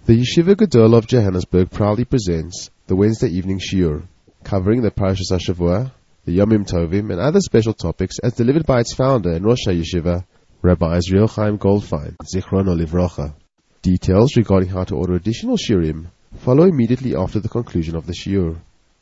The Yeshiva Gedol of Johannesburg proudly presents the Wednesday evening shiur, covering the Parashas HaShavua, the Yomim Tovim, and other special topics as delivered by its founder and Rosh HaYeshiva, Rabbi Israel Chaim Goldfein, Zichrono Livrocha. Details regarding how to order additional shiurim follow immediately after the conclusion of the shiur.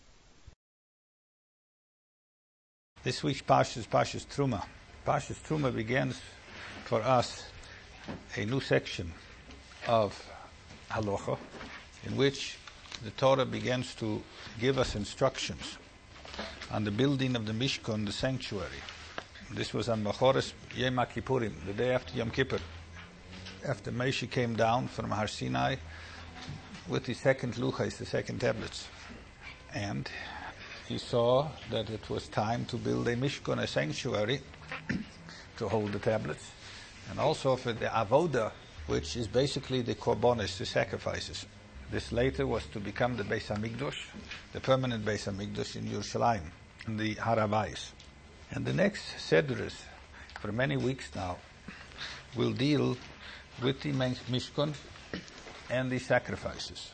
This week's Parsha is Parshas Truma. Parshas Truma begins for us a new section of Halacha, in which the Torah begins to give us instructions on the building of the Mishkan, the sanctuary. This was on Machoras Yom Kippurim, the day after Yom Kippur, after Moshe came down from Har Sinai with the second luchos, the second tablets, and he saw that it was time to build a Mishkan, a sanctuary, to hold the tablets, and also for the avoda, which is basically the korbanos, the sacrifices. This later was to become the Beis HaMikdash, the permanent Beis HaMikdash in Yerushalayim, in the Har HaBayis. And the next Sedrus, for many weeks now, will deal with the Mishkan and the sacrifices.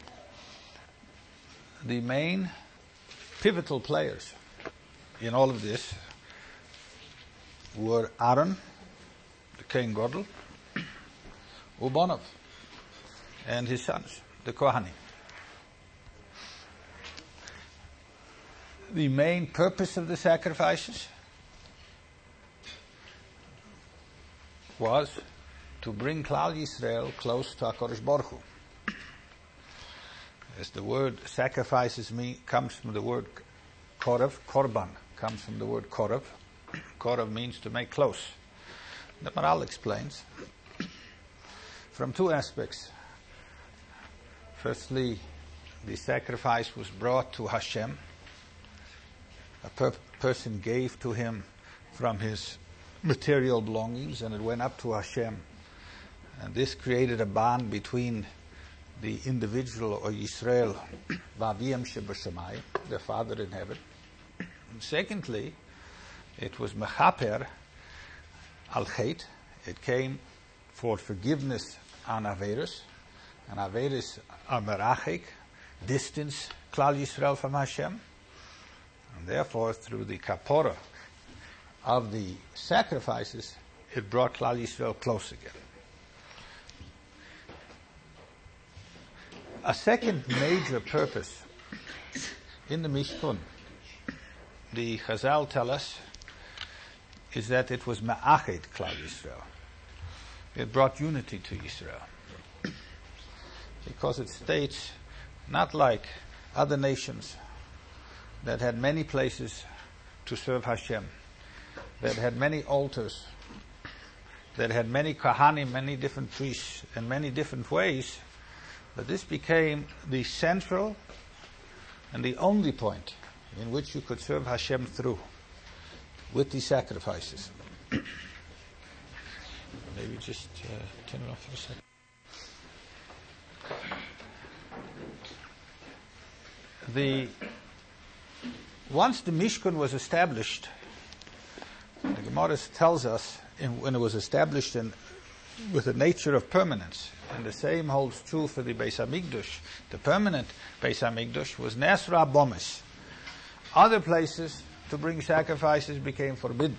The main pivotal players in all of this were Aaron, the Kohen Gadol, Ubonov, and his sons, the Kohanim. The main purpose of the sacrifices was to bring Klal Yisrael close to HaKadosh Baruch Hu. As the word sacrifices comes from the word korav, korban comes from the word korav. Korav means to make close. The Maral explains from two aspects. Firstly, the sacrifice was brought to Hashem. A person gave to him from his material belongings, and it went up to Hashem. And this created a bond between the individual, or Yisrael, V'Aviyam Shebashamayim, the Father in heaven. And secondly, it was mechaper al chet. It came for forgiveness on Averis, and Averis are merachik, distance Klal Yisrael from Hashem, and therefore through the kapora of the sacrifices, it brought Klal Yisrael close again. A second major purpose in the Mishkan, the Chazal tell us, is that it was ma'achet Klal Yisrael. It brought unity to Israel. Because it states, not like other nations that had many places to serve Hashem, that had many altars, that had many kahanim, many different priests, and many different ways, but this became the central and the only point in which you could serve Hashem through, with the sacrifices. Maybe just turn it off for a second. Once the Mishkan was established, the Gemara tells us when it was established with the nature of permanence, and the same holds true for the Beis HaMikdash. The permanent Beis HaMikdash was Nesra Bomis. Other places to bring sacrifices became forbidden.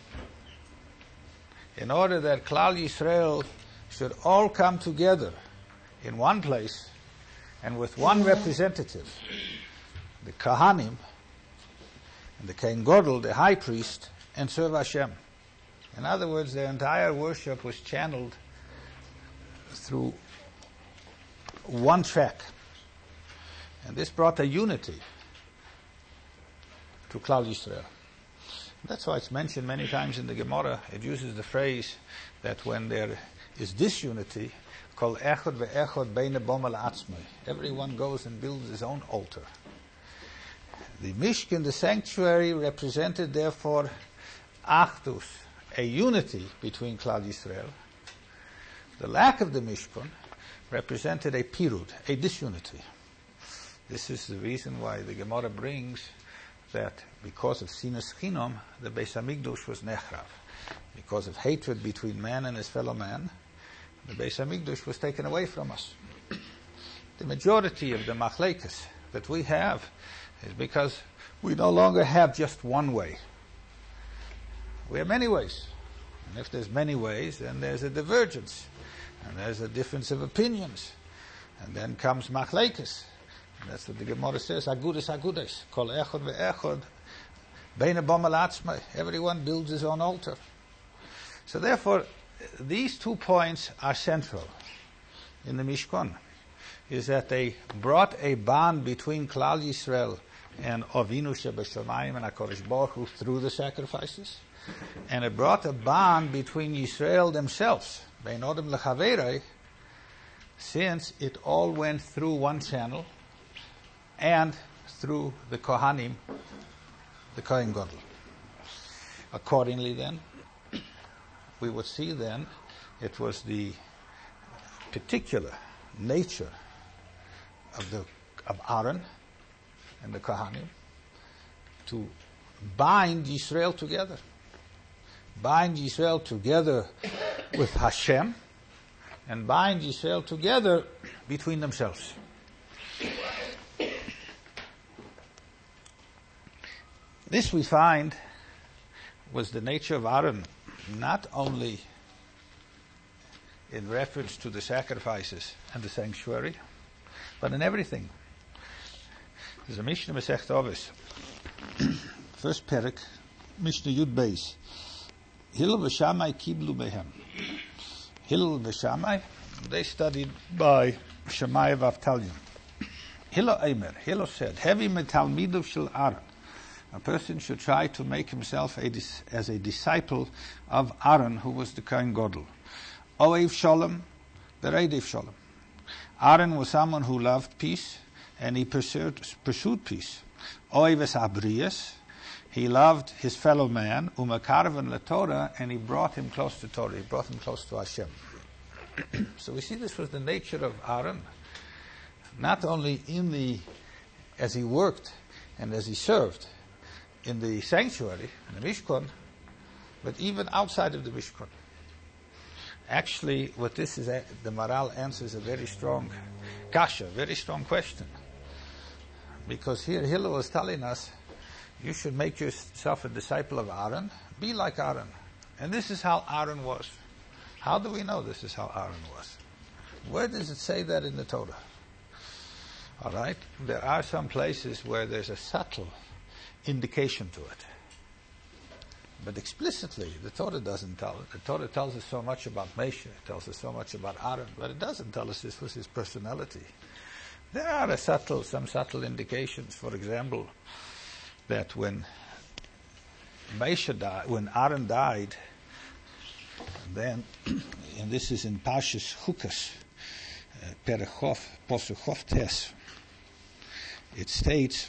In order that Klal Yisrael should all come together in one place and with one representative, the Kahanim and the Kohen Gadol, the high priest, and serve Hashem. In other words, their entire worship was channeled through one track. And this brought a unity to Klal Yisrael. That's why it's mentioned many times in the Gemara. It uses the phrase that when there is disunity, called echad ve'echad beine boma la'atzmai, everyone goes and builds his own altar. The Mishkan, the sanctuary, represented therefore achdus, a unity between Klal Yisrael. The lack of the Mishkan represented a pirud, a disunity. This is the reason why the Gemara brings that because of Sinas Chinom, the Beis HaMikdash was nechrav. Because of hatred between man and his fellow man, the Beis HaMikdash was taken away from us. The majority of the machlekes that we have is because we no longer have just one way. We have many ways. And if there's many ways, then there's a divergence. And there's a difference of opinions. And then comes machlekes. And that's what the Gemara says, agudas agudas, kol echad ve'echad, bein abom al atzmai. Everyone builds his own altar. So therefore, these 2 points are central in the Mishkan, is that they brought a bond between Klal Yisrael and Avinu Shebashamayim and HaKadosh Baruch Hu through the sacrifices, and it brought a bond between Yisrael themselves, Bein Odom Lechaverei, since it all went through one channel and through the Kohanim, the Kohen Gadol. Accordingly then, we would see then it was the particular nature of Aaron and the Kohanim to bind Yisrael together. Bind Yisrael together with Hashem and bind Yisrael together between themselves. This we find was the nature of Aaron, not only in reference to the sacrifices and the sanctuary, but in everything. There's a Mishnah Masechet Avos, first Perek, Mishnah Yud Beis. Hillel v'Shammai kiblu behem. Hillel v'Shammai, they studied by Shammai v'Avtalyon. Hillel Eimer, Hillel said, Hevi metalmidav shel Aaron. A person should try to make himself as a disciple of Aaron, who was the Kohen Gadol. Oev Shalom, Bereidev Shalom. Aaron was someone who loved peace, and he pursued peace. Oeves Abrias, he loved his fellow man, Umakarvan la Torah, and he brought him close to Torah, he brought him close to Hashem. So we see this was the nature of Aaron, not only as he worked and as he served in the sanctuary, in the Mishkan, but even outside of the Mishkan. Actually, what this is, the Maral answers a very strong kasha, very strong question. Because here Hillel was telling us, you should make yourself a disciple of Aaron, be like Aaron. And this is how Aaron was. How do we know this is how Aaron was? Where does it say that in the Torah? All right, there are some places where there's a subtle indication to it. But explicitly, the Torah doesn't tell it. The Torah tells us so much about Moshe, it tells us so much about Aaron, but it doesn't tell us this was his personality. There are some subtle indications, for example, that when Aaron died, then, and this is in Parshas Chukas, Perechov, Posuk Tes, it states,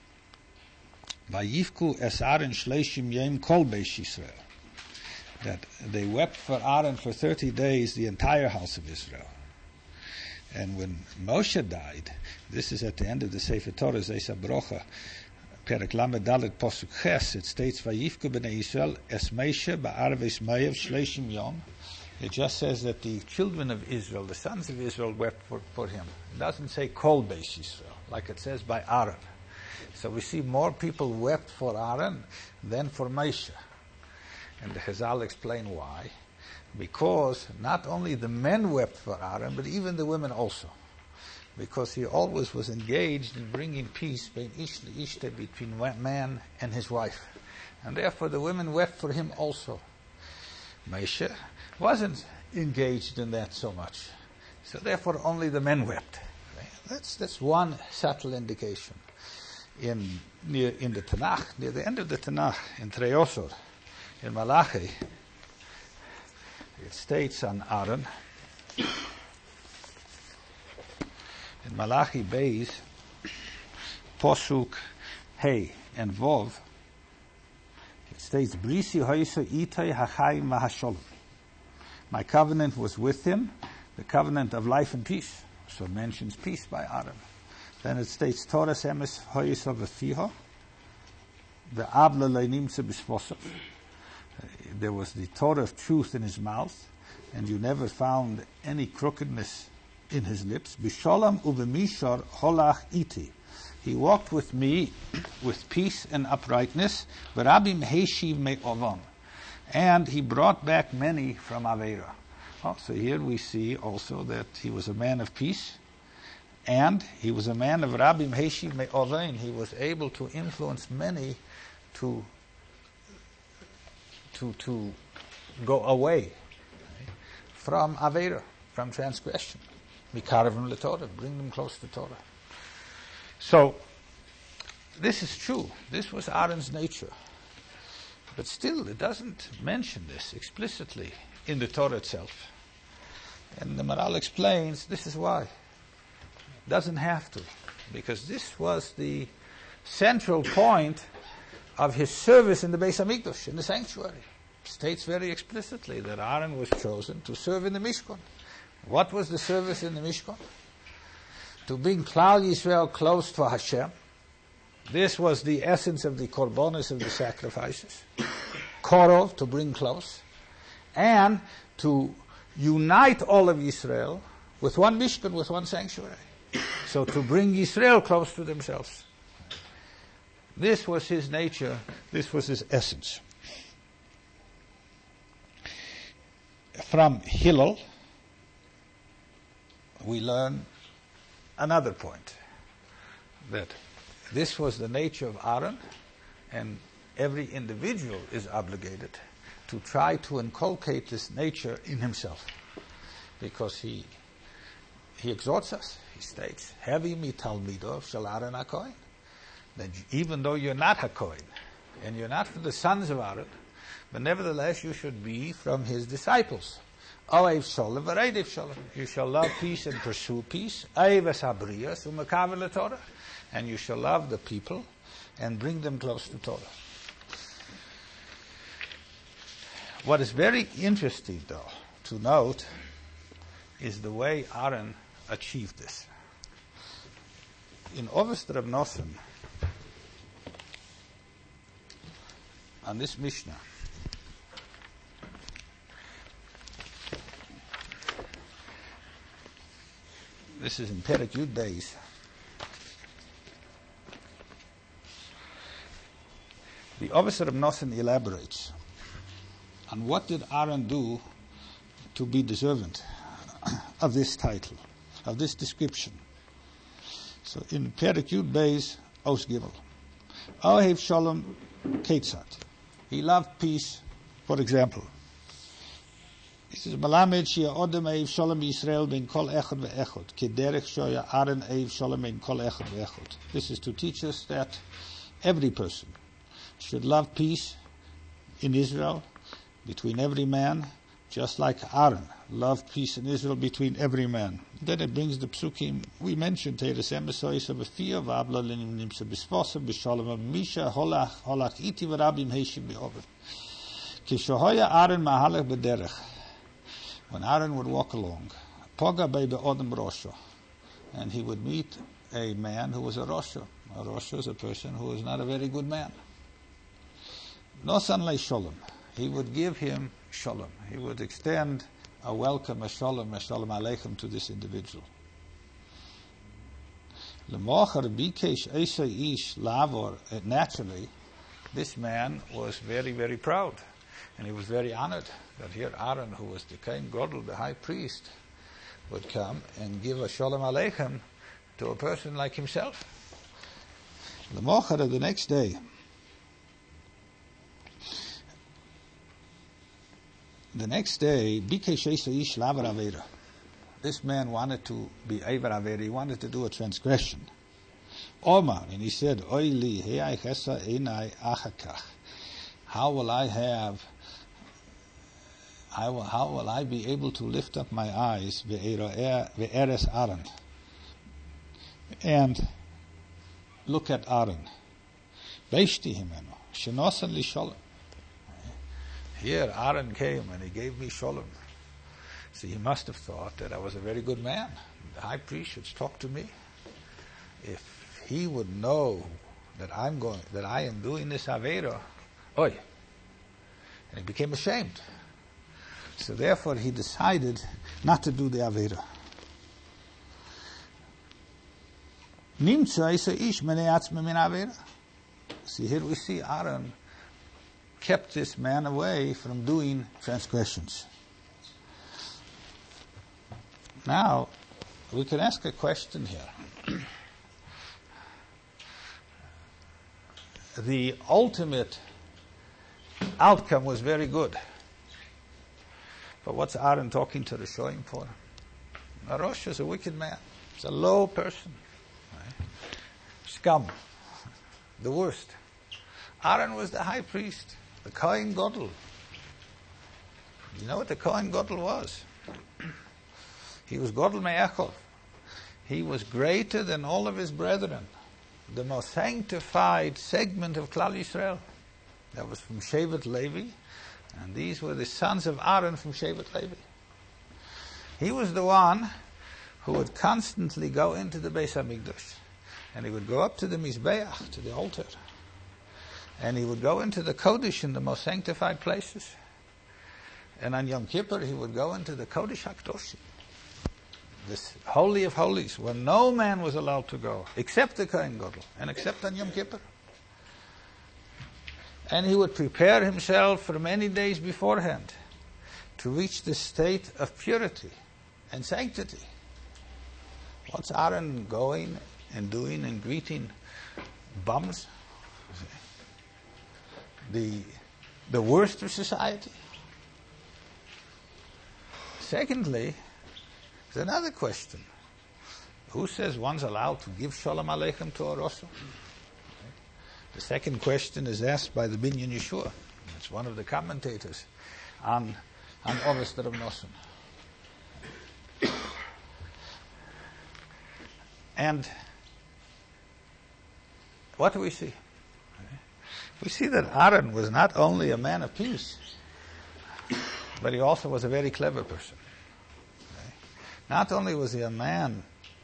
Vayivku es Aaron shleishim yom kol Beis Yisrael, that they wept for Aaron for 30 days, the entire house of Israel. And when Moshe died, this is at the end of the Sefer Torah, Zeis HaBrocha, Perek Lamed Dalet Posuk Ches, it states, Vayivku b'nei Yisrael es Moshe ba'arves Moav shleishim yom. It just says that the children of Israel, the sons of Israel, wept for him. It doesn't say kol Beis Yisrael, like it says by Aaron. So we see more people wept for Aaron than for Moshe. And the Chazal explain why. Because not only the men wept for Aaron, but even the women also. Because he always was engaged in bringing peace between man and his wife. And therefore the women wept for him also. Moshe wasn't engaged in that so much. So therefore only the men wept. That's one subtle indication. In the Tanakh, near the end of the Tanakh, in Treyosor, in Malachi, it states on Aaron, in Malachi Beis, Posuk Hey and Vov, it states, Brisi hoyso itay hachayim mahasholem. My covenant was with him, the covenant of life and peace. So it mentions peace by Aaron. Then it states, Torah semes hoyso v'fiho, ve'avla le'nimtze b'shvosov. There was the Torah of truth in his mouth, and you never found any crookedness in his lips. Bisholam uvemishar holach iti. He walked with me with peace and uprightness. V'rabim heishiv me'ovam. And he brought back many from Aveira. Oh, so here we see also that he was a man of peace, and he was a man of Rabim Heishiv Me'ovain. He was able to influence many to go away from Aveira, from transgression. Mikarevim LeTorah, bring them close to Torah. So, this is true. This was Aaron's nature. But still, it doesn't mention this explicitly in the Torah itself. And the Maral explains this is why. It doesn't have to. Because this was the central point of his service in the Beis HaMikdash, in the sanctuary. It states very explicitly that Aaron was chosen to serve in the Mishkan. What was the service in the Mishkan? To bring Klal Yisrael close to Hashem. This was the essence of the korbanos, of the sacrifices. Korov, to bring close. And to unite all of Israel with one Mishkan, with one sanctuary. So to bring Israel close to themselves. This was his nature, this was his essence. From Hillel, we learn another point, that this was the nature of Aaron, and every individual is obligated to try to inculcate this nature in himself. Because he exhorts us, he states, Hevi mi talmido shel Aaron HaKohen. That even though you're not HaKohen, and you're not from the sons of Aaron, but nevertheless you should be from his disciples. Oev sholem v'reidev sholem. You shall love peace and pursue peace. Oev es habriyas u'mekaver leTorah. And you shall love the people and bring them close to Torah. What is very interesting, though, to note is the way Aaron achieved this. In Ovest Reb Nosson, on this Mishnah, this is in Perek Yud Beis, the Ovest Reb Nosson elaborates on what did Aaron do to be deserving of this title, of this description. So in Perek Yud Beis, Os Gimel, Ohev Shalom Ketzat. He loved peace, for example. He says, Malamed Shia Odem Eiv Shalom Yisrael Ben Kol Echad Ve'echad, Kederech Shoya Aaron Eiv Shalom Ben Kol Echad Ve'echad. This is to teach us that every person should love peace in Israel, between every man, just like Aaron loved peace in Israel between every man. Then it brings the psukim we mentioned, Teres Emesois of Afia, Vabla Lenim Sebisposa, Bishalom Misha, Holach Iti Varabim Heishim Beover. Kishohoya Aaron Mahalach Bederech. When Aaron would walk along, Poga Bebe Odem Rosho, and he would meet a man who was a Rosho. A Rosho is a person who is not a very good man. Nosan Le Sholem. He would give him shalom. He would extend a welcome, a shalom aleichem to this individual. Naturally, this man was very, very proud. And he was very honored that here Aaron, who was the Kohen Gadol, the high priest, would come and give a shalom aleichem to a person like himself. The next day, this man wanted to be Eiver Avera. He wanted to do a transgression. Omar, and he said, Oili, how will I be able to lift up my eyes ve'eres Aaron and look at Aaron? Beishti himeno, shenosan li shalom. Here Aaron came and he gave me shalom. So he must have thought that I was a very good man. The high priest should talk to me. If he would know that I am doing this Avera, oi. And he became ashamed. So therefore he decided not to do the Avera. Nimtza isa ish menei atzmei min avera. See, here we see Aaron kept this man away from doing transgressions. Now, we can ask a question here. The ultimate outcome was very good. But what's Aaron talking to the Shoim for? Rosh is a wicked man. He's a low person. Right? Scum. The worst. Aaron was the high priest, the Kohen Gadol. You know what the Kohen Gadol was? He was Gadol Me'echov. He was greater than all of his brethren. The most sanctified segment of Klal Yisrael. That was from Shevet Levi, and these were the sons of Aaron from Shevet Levi. He was the one who would constantly go into the Beis HaMikdash, and he would go up to the Mizbeach, to the altar, and he would go into the Kodesh in the most sanctified places. And on Yom Kippur, he would go into the Kodesh HaKadoshim, this Holy of Holies, where no man was allowed to go, except the Kohen Gadol, and except on Yom Kippur. And he would prepare himself for many days beforehand to reach the state of purity and sanctity. What's Aaron going and doing and greeting bums? The worst of society. Secondly, there's another question. Who says one's allowed to give Shalom Aleichem to a Rosh? The second question is asked by the Binyan Yeshua. It's one of the commentators on Ovis Rav Nosson. And what do we see? We see that Aaron was not only a man of peace, but he also was a very clever person. Not only was he a man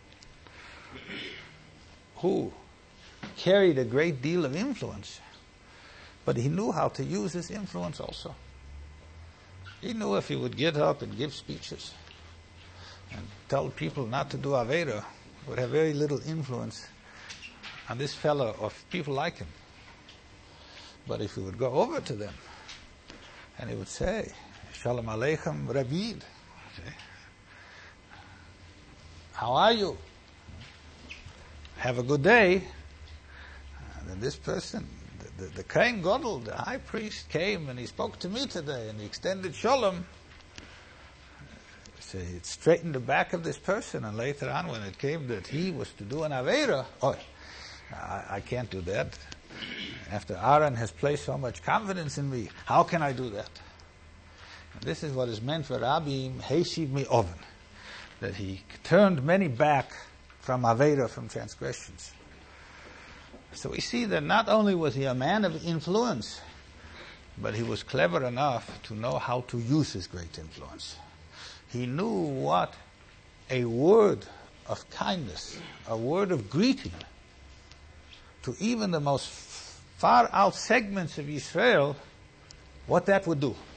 who carried a great deal of influence, but he knew how to use his influence also. He knew if he would get up and give speeches and tell people not to do Avera, it would have very little influence on this fellow or people like him. But if he would go over to them and he would say, Shalom Aleichem Rabid, how are you? Have a good day. And this person, the Kohen Gadol, the high priest, came and he spoke to me today and he extended Shalom. So it straightened the back of this person, and later on when it came that he was to do an Aveira, I can't do that. After Aaron has placed so much confidence in me, how can I do that? And this is what is meant for Rabbi Heshiv Mi Oven, that he turned many back from Aveira, from transgressions. So we see that not only was he a man of influence, but he was clever enough to know how to use his great influence. He knew what a word of kindness, a word of greeting to even the most far out segments of Israel, what that would do.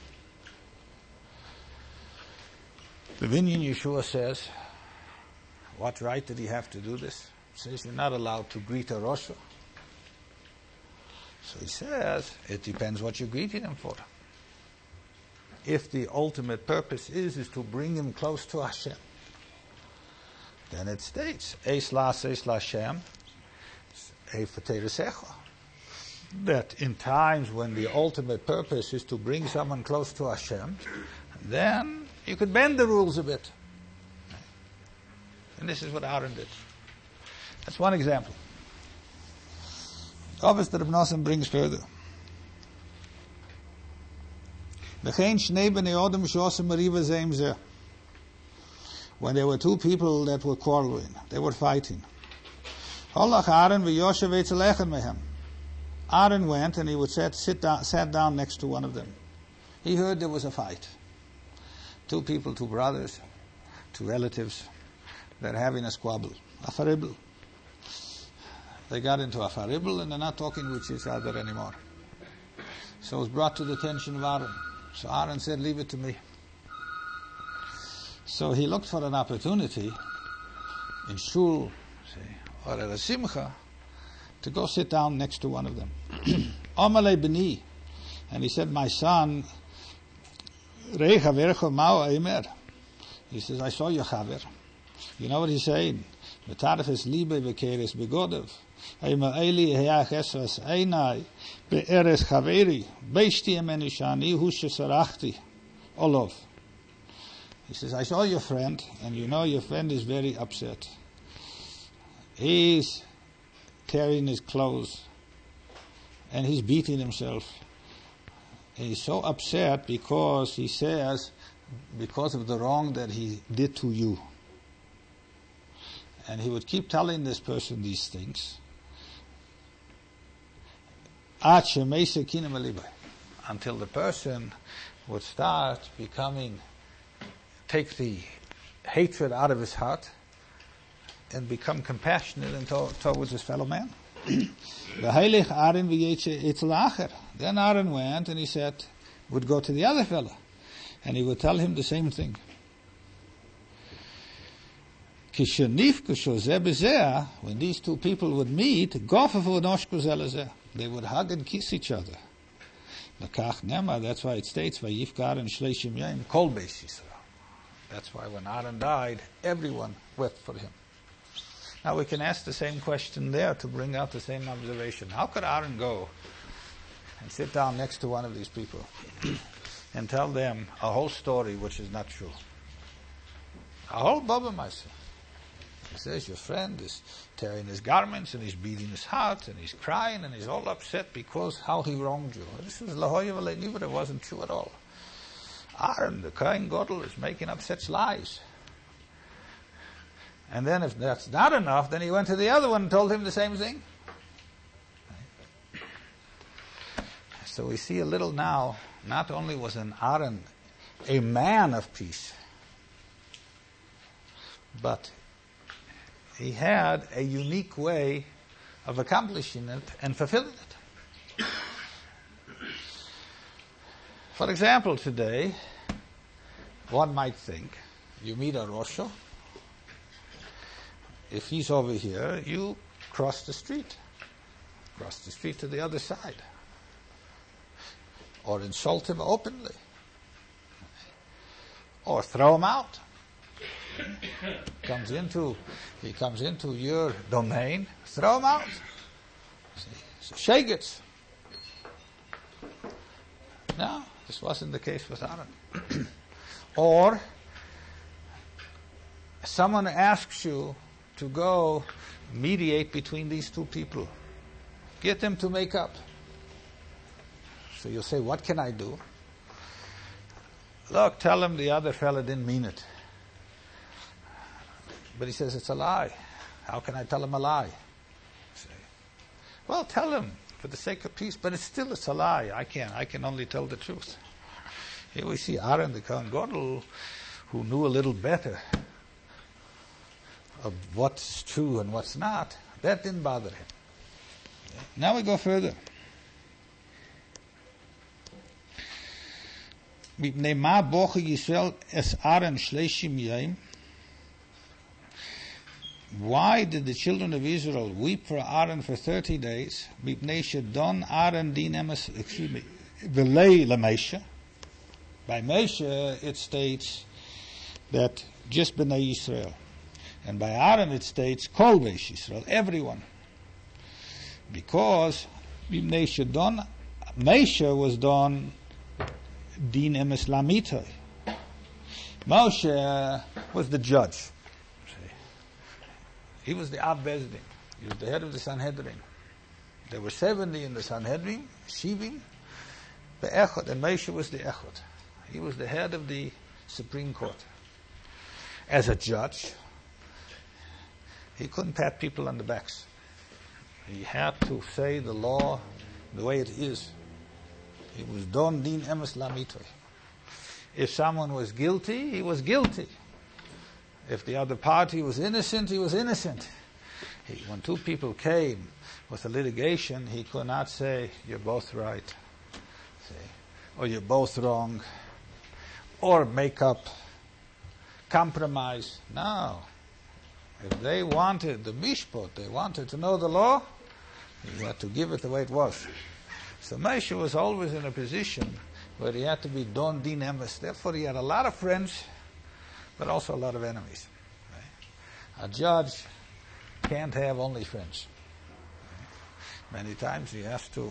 The Binyan Yeshua says, what right did he have to do this? He says you're not allowed to greet a Rosh. So he says, it depends what you're greeting him for. If the ultimate purpose is to bring him close to Hashem, then it states, Eis Lashem, that in times when the ultimate purpose is to bring someone close to Hashem, then you could bend the rules a bit. And this is what Aaron did. That's one example. Obviously, Rav Nosson brings further. When there were two people that were quarreling, they were fighting. Aaron went and he would sat down next to one of them. He heard there was a fight. Two people, two brothers, two relatives, they're having a squabble, a faribble. They got into a faribble and they're not talking with each other anymore. So it was brought to the attention of Aaron. So Aaron said, leave it to me. So he looked for an opportunity in shul, or at a simcha, to go sit down next to one of them. Amalei b'ni, and he said, my son, Rei chavercha ma'u eimer. He says, I saw your chaver. You know what he's saying? V'taref es libe v'keres begodev. Eimer eli heach esras einai be'eres chaveri. Beishti emeni shani hu shesarachti. Olov. He says, I saw your friend, and you know your friend is very upset. He's tearing his clothes, and he's beating himself. And he's so upset because he says, because of the wrong that he did to you. And he would keep telling this person these things. Until the person would start take the hatred out of his heart and become compassionate towards his fellow man. Then Aaron went and he said, would go to the other fellow, and he would tell him the same thing. When these two people would meet, they would hug and kiss each other. That's why it states, that's why when Aaron died, everyone wept for him. Now we can ask the same question there to bring out the same observation. How could Aaron go and sit down next to one of these people and tell them a whole story which is not true? A whole Baba Maisa. He says your friend is tearing his garments and he's beating his heart and he's crying and he's all upset because how he wronged you. This is Lahoya V'Lei Nivra. It wasn't true at all. Aaron, the Kohen Gadol, is making up such lies. And then if that's not enough, then he went to the other one and told him the same thing. So we see a little now, not only was an Aaron a man of peace, but he had a unique way of accomplishing it and fulfilling it. For example, today, one might think, you meet a Rosho. If he's over here, you cross the street to the other side, or insult him openly, or throw him out. He comes into your domain, throw him out. See, Shegets. No, this wasn't the case with Aaron. Or someone asks you to go mediate between these two people. Get them to make up. So you'll say, what can I do? Look, tell him the other fella didn't mean it. But he says it's a lie. How can I tell him a lie? Say, well, tell him for the sake of peace, but it's a lie. I can only tell the truth. Here we see Aaron the Kohen Gadol, who knew a little better of what's true and what's not. That didn't bother him. Now we go further. Why did the children of Israel weep for Aaron for 30 days? By Moshe it states that just Bnei Yisrael. And by Aaron it states Kol Beis Yisrael, everyone. Because Moshe was done Din Emes Lamitoi. Moshe was the judge. He was the Av Beis Din. He was the head of the Sanhedrin. There were 70 in the Sanhedrin, Shivim, the Echad, and Moshe was the Echad. He was the head of the Supreme Court. As a judge, he couldn't pat people on the backs. He had to say the law the way it is. He was Don Din Emes Lamitoi. If someone was guilty, he was guilty. If the other party was innocent, he was innocent. When two people came with a litigation, he could not say, you're both right, or you're both wrong, or make up, compromise. No. If they wanted the mishpot, they wanted to know the law, he had to give it the way it was. So Moshe was always in a position where he had to be don din emes. Therefore he had a lot of friends, but also a lot of enemies. Right? A judge can't have only friends. Right? Many times he has to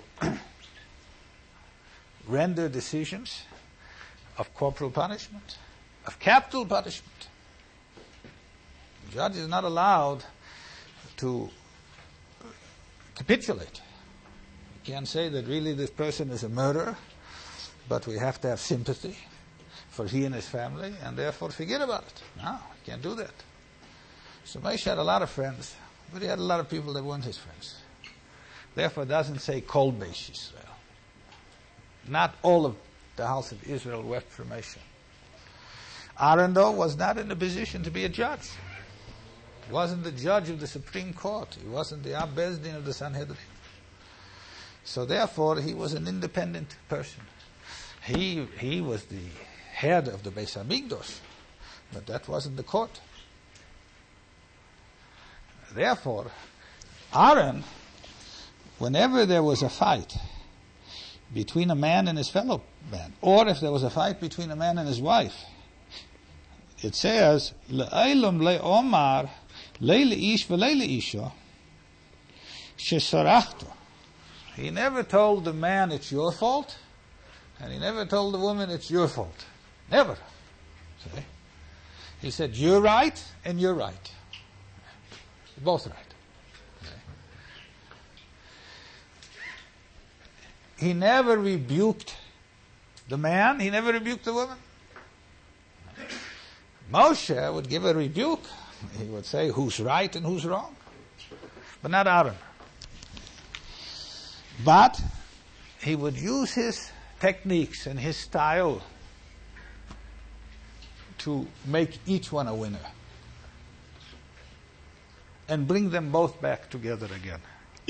render decisions of corporal punishment, of capital punishment. The judge is not allowed to capitulate. You can't say that really this person is a murderer, but we have to have sympathy for he and his family, and therefore forget about it. No, you can't do that. So Moshe had a lot of friends, but he had a lot of people that weren't his friends. Therefore it doesn't say Kol Beis Yisrael. Not all of the house of Israel wept for Moshe. Aaron, though, was not in a position to be a judge. He wasn't the judge of the Supreme Court. He wasn't the Ab Beis Din of the Sanhedrin. So therefore, he was an independent person. He was the head of the Beis HaMikdash, but that wasn't the court. Therefore, Aaron, whenever there was a fight between a man and his fellow man, or if there was a fight between a man and his wife, it says, Le'elam le'omar le'le ish ve'le'le isha shesarachto. He never told the man it's your fault, and he never told the woman it's your fault. Never. See? He said, you're right and you're right. You're both right. He never rebuked the man, he never rebuked the woman. Moshe would give a rebuke. He would say who's right and who's wrong. But not Aaron. But he would use his techniques and his style to make each one a winner. And bring them both back together again.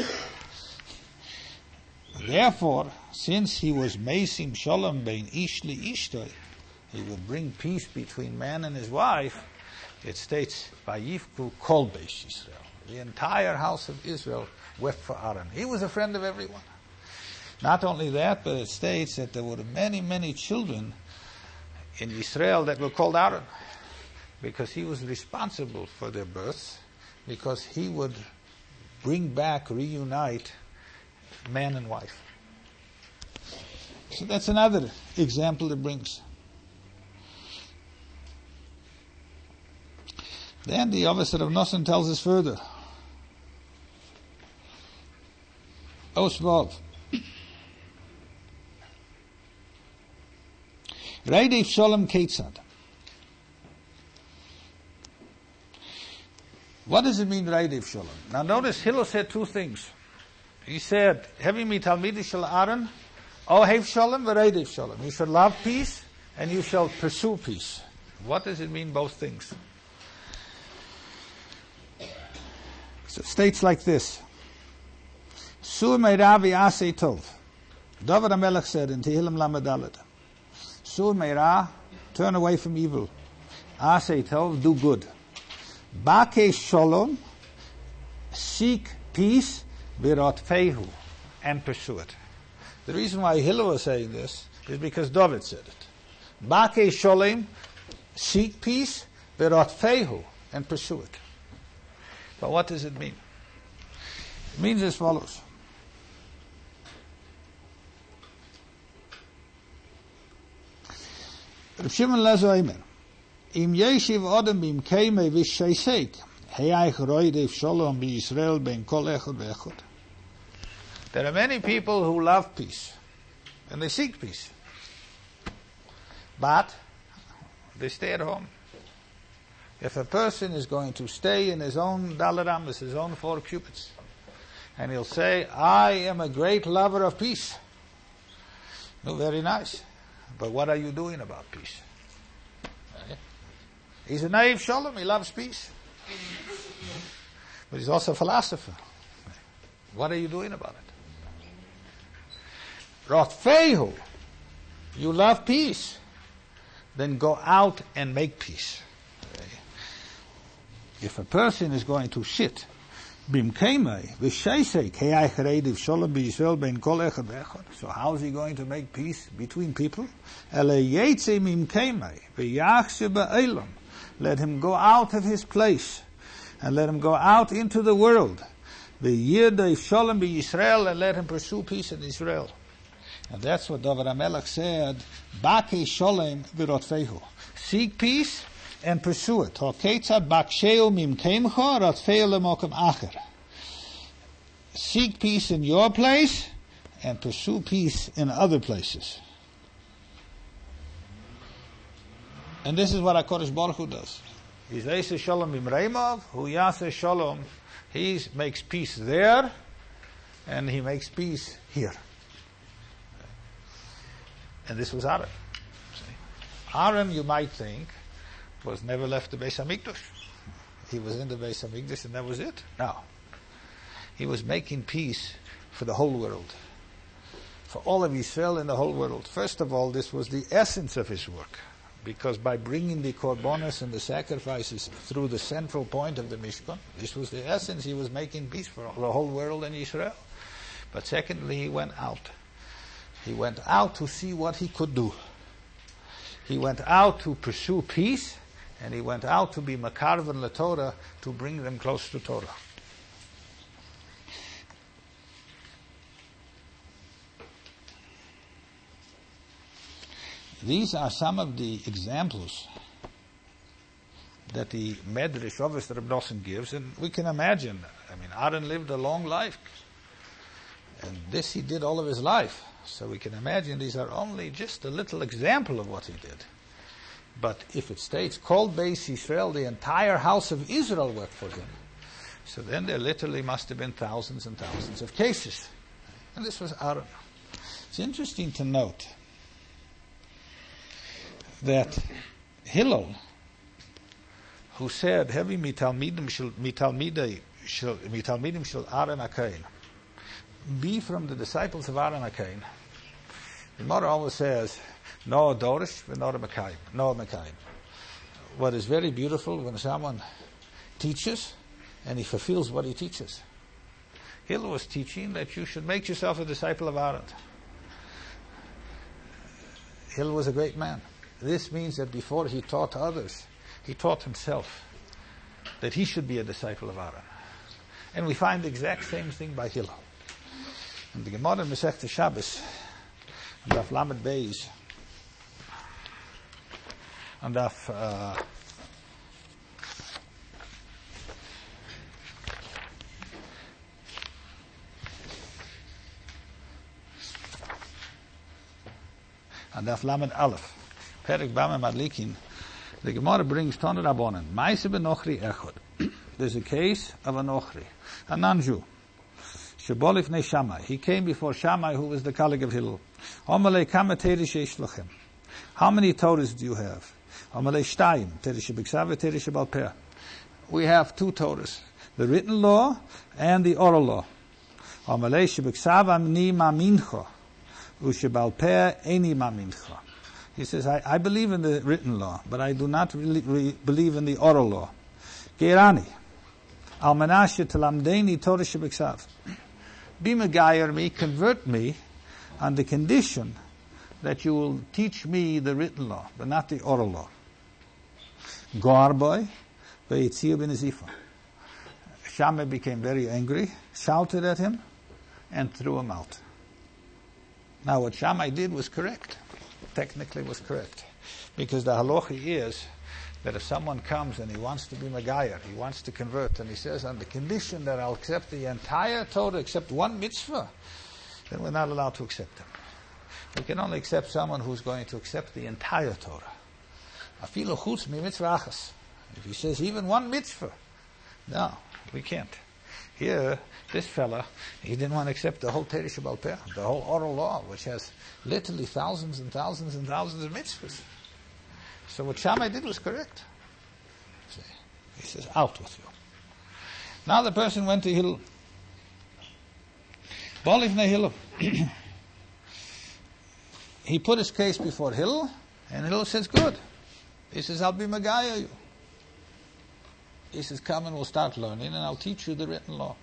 Therefore, since he was Meisim Shalom Bein Ish Li Ishtoi, he would bring peace between man and his wife. It states, Vayifku Kol Beis Yisrael. The entire house of Israel wept for Aaron. He was a friend of everyone. Not only that, but it states that there were many, many children in Israel that were called Aaron, because he was responsible for their births, because he would bring back, reunite man and wife. So that's another example it brings. Then the Officer of Nosson tells us further. Osvav. Reidev Shalom Ketzad. What does it mean, Reidev Shalom? Now notice Hillel said two things. He said, Hevi mi talmidi shel Aaron, Ohev Shalom v'Reidev Shalom. You shall love peace and you shall pursue peace. What does it mean, both things? So it states like this. Sur meira v'asei tov. David HaMelech said in Tehillim Lamed Daled. Sur meira, turn away from evil. Asei tov, do good. Bake shalom, seek peace, v'rotfehu, and pursue it. The reason why Hillel was saying this is because David said it. Bake shalom, seek peace, v'rotfehu, and pursue it. But what does it mean? It means as follows. Rav Shimon Lezer Eimer, Im yeshiv odem bim keime v'sheisek, he'aich roidev shalom b'Yisrael ben kol echad ve'echad. There are many people who love peace, and they seek peace. But they stay at home. If a person is going to stay in his own dalaramas, his own 4 cubits, and he'll say, I am a great lover of peace. No, very nice. But what are you doing about peace? He's a naive shalom, he loves peace. But he's also a philosopher. What are you doing about it? Rotfehu, you love peace. Then go out and make peace. if a person is going to sit, bimkemei v'sheisei kei reidiv sholem b'Yisrael ben kol echad v'echad. So how is he going to make peace between people? Ele yetze mimkemei v'yachse ba'elam. Let him go out of his place and let him go out into the world. V'yirdev sholem b'Yisrael, and let him pursue peace in Israel. And that's what David HaMelech said, Bakei sholem v'rotfehu. Seek peace and pursue it. Seek peace in your place and pursue peace in other places. And this is what HaKadosh Baruch Hu does. He makes peace there and he makes peace here. And this was Aaron. Aaron, you might think, was never left the Beis HaMikdash. He was in the Beis HaMikdash and that was it. No. He was making peace for the whole world. For all of Israel in the whole world. First of all, this was the essence of his work. Because by bringing the korbanos and the sacrifices through the central point of the Mishkan, this was the essence. He was making peace for the whole world in Israel. But secondly, he went out. He went out to see what he could do. He went out to pursue peace, and he went out to be makarvan LaTorah, to bring them close to Torah. These are some of the examples that the Medrash of Reb Nosson gives, and we can imagine. I mean, Aaron lived a long life, and this he did all of his life. So we can imagine these are only just a little example of what he did. But if it states, called Beis Yisrael, the entire house of Israel worked for him. So then there literally must have been thousands and thousands of cases. And this was Aaron. It's interesting to note that Hillel, who said, Hevi mitalmidim shel Aaron HaKohen, be from the disciples of Aaron HaKohen. The Gemara always says, no Dorish, no Mekayim. What is very beautiful when someone teaches and he fulfills what he teaches. Hillel was teaching that you should make yourself a disciple of Aaron. Hillel was a great man. This means that before he taught others, he taught himself that he should be a disciple of Aaron. And we find the exact same thing by Hillel. In the Gemara in Masechta Shabbos, and Daf Lamed Beis, and Daf Lamed Aleph, Perek Bama Madlikin, the Gemara brings Tana Rabbanan, Maise b'Nochri Echad. There's a case of a Nochri, a non-Jew. Shebolifnei Shammai. He came before Shammai, who was the colleague of Hillel. Amalei kama terish yesh lachem. How many Torahs do you have? Amalei shtayim, terish b'ksav, terish b'al peh. We have two Torahs, the written law and the oral law. Amalei sheb'ksav amni mamincha, u'sheb'al peh eni mamincha. He says, I believe in the written law, but I do not really believe in the oral law. Geirani, al menashe telamdeni Torah sheb'ksav. Be megayer me, convert me, on the condition that you will teach me the written law, but not the oral law. Goarboy, ve'yitzir ben Zifa. Shammai became very angry, shouted at him, and threw him out. Now what Shammai did was correct. Technically was correct. Because the halacha is that if someone comes and he wants to be Megayer, he wants to convert, and he says, on the condition that I'll accept the entire Torah except one mitzvah, then we're not allowed to accept him. We can only accept someone who's going to accept the entire Torah. Afilu chutz mi mitzvah achas. If he says even one mitzvah, no, we can't. Here, this fella, he didn't want to accept the whole Teresh B'al Peh, the whole oral law, which has literally thousands and thousands and thousands of mitzvahs. So what Shammai did was correct. See? He says, out with you. Now the person went to Hillel. Bolifnei Hillel. He put his case before Hillel, and Hillel says, good. He says, I'll be Megaya you. He says, come and we'll start learning, and I'll teach you the written law.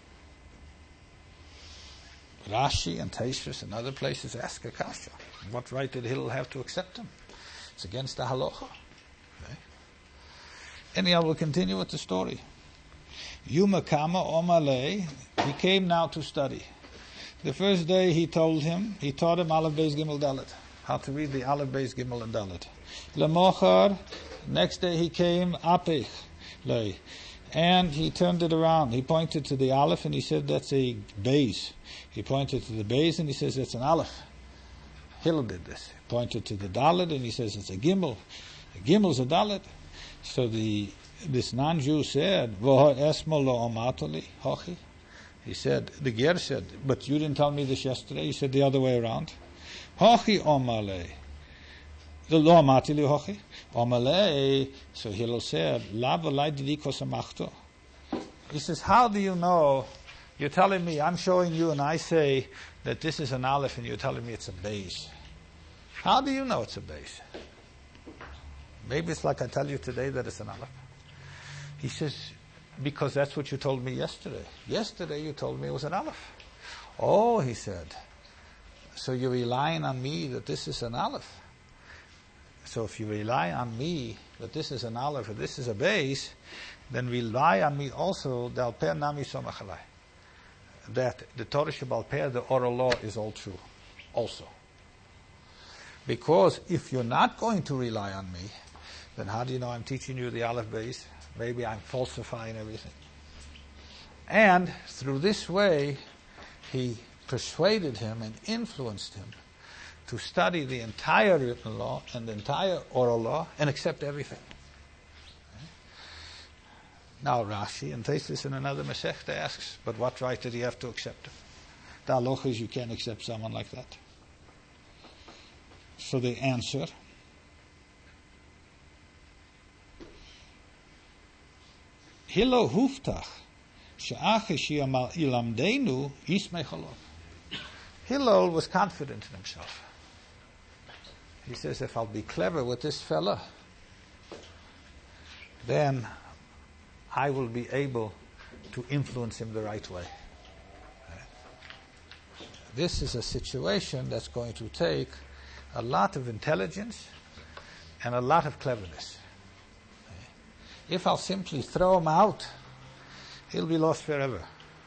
Rashi and Tosfos and other places ask a kasha. What right did Hillel have to accept him? It's against the halacha. Okay. Anyhow, we'll continue with the story. Yuma Kama Omalei, he came now to study. The first day he taught him Aleph, Beis, Gimel, Dalet, how to read the Aleph, Beis, Gimel, and Dalet. Lemochar, next day he came Apech Lei, and he turned it around. He pointed to the Aleph and he said that's a Beis. He pointed to the Beis and he says that's an Aleph. Hillel did this. He pointed to the Dalet and he says it's a Gimel. A Gimel's a Dalet. So this non-Jew said, Voha esmo lo omatoli hochi. He said, the Ger said, but you didn't tell me this yesterday. He said the other way around. Hochi omale. The lo omatoli hochi. Omale. So Hillel said, La v'lai didiko samachto. He says, how do you know? You're telling me, I'm showing you, and I say that this is an Aleph, and you're telling me it's a Beis. How do you know it's a Beis? Maybe it's like I tell you today that it's an Aleph. He says, because that's what you told me yesterday. Yesterday you told me it was an Aleph. Oh, he said, so you're relying on me that this is an Aleph. So if you rely on me that this is an Aleph or this is a Beis, then rely on me also that the Torah Shebal Peh, the oral law, is all true also. Because if you're not going to rely on me, then how do you know I'm teaching you the Aleph Beis? Maybe I'm falsifying everything. And through this way, he persuaded him and influenced him to study the entire written law and the entire oral law and accept everything. Now Rashi and Tosfos in another Masechta asks, but what right did he have to accept him? The halacha is you can't accept someone like that. So they answer, Hillel huftach she'achesh yilamdeinu yismei cholov. Hillel was confident in himself. He says, if I'll be clever with this fella, then I will be able to influence him the right way. This is a situation that's going to take a lot of intelligence and a lot of cleverness. If I'll simply throw him out, he'll be lost forever.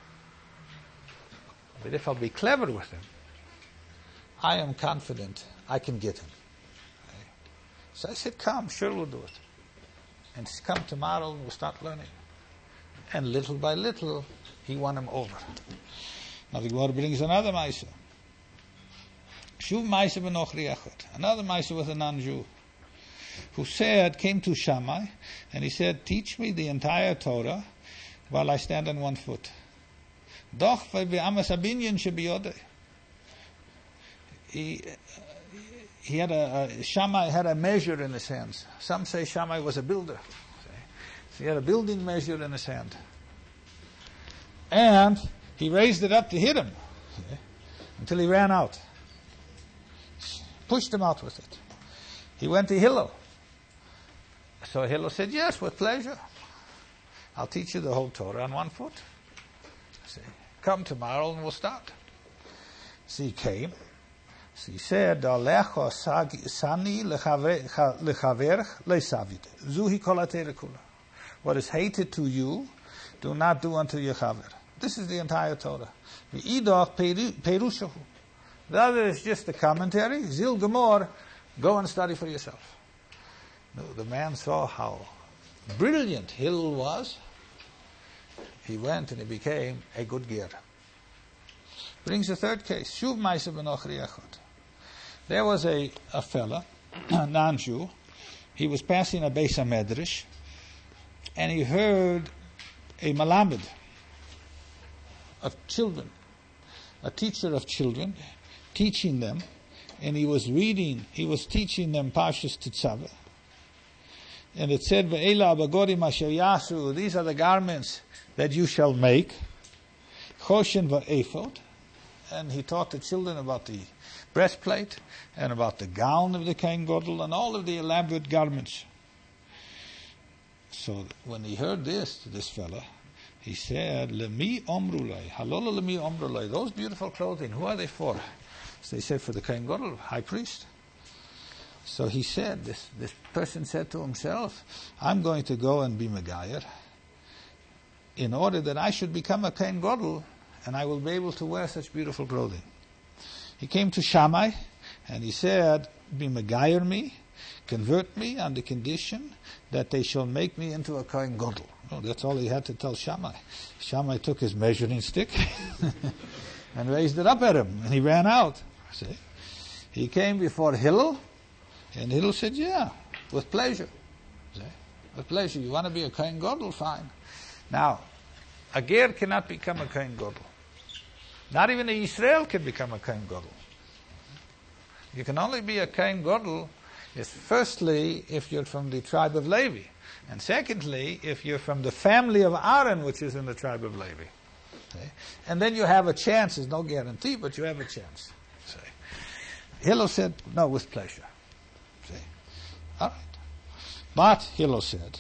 But if I'll be clever with him, I am confident I can get him. So I said, come, sure we'll do it. And come tomorrow and we'll start learning. And little by little, he won him over. Now the Gemara brings another Maisa. Shuv Maisa b'nochri echad. Another Maisa with a non-Jew, who came to Shammai, and he said, teach me the entire Torah while I stand on one foot. Doch v'amas abinyan shebiyodei. He had Shammai had a measure in his hands. Some say Shammai was a builder. So he had a building measure in his hand. And he raised it up to hit him until he ran out. Pushed him out with it. He went to Hillel. So Hillel said, yes, with pleasure. I'll teach you the whole Torah on one foot. See, come tomorrow and we'll start. So he came. So he said, what is hated to you, do not do unto your chaver. This is the entire Torah. The other is just a commentary. Zil Gemor, go and study for yourself. No, the man saw how brilliant Hillel was. He went and he became a good ger. Brings the third case. Shuv Maisa b'nochri echad. There was a fella, a non-Jew. He was passing a Beis HaMedrash, and he heard a malamed of children, a teacher of children, teaching them, and he was teaching them Parshas Tetzaveh. And it said, Ve'ela abagorim asher yasu, these are the garments that you shall make, choshen va'ephod. And he taught the children about the breastplate and about the gown of the Kohen Gadol and all of the elaborate garments. So when he heard this fella, he said, Lemi omrulai, halolo lemi omrulai, those beautiful clothing, who are they for? So they said, for the Kohen Gadol, high priest. So he said, this person said to himself, I'm going to go and be Megayer in order that I should become a Kohen Gadol and I will be able to wear such beautiful clothing. He came to Shammai and he said, be Megayer me, convert me on the condition that they shall make me into a Kohen Gadol. No, that's all he had to tell Shammai. Shammai took his measuring stick and raised it up at him, and he ran out. See? He came before Hillel, and Hillel said, yeah, with pleasure. See? With pleasure. You want to be a Kohen Gadol? Fine. Now, a Ger cannot become a Kohen Gadol. Not even a Yisrael can become a Kohen Gadol. You can only be a Kohen Gadol is firstly if you're from the tribe of Levi, and secondly if you're from the family of Aaron, which is in the tribe of Levi. Okay? And then you have a chance. There's no guarantee, but you have a chance. See? Hillel said, no, with pleasure. See? All right. But Hillel said,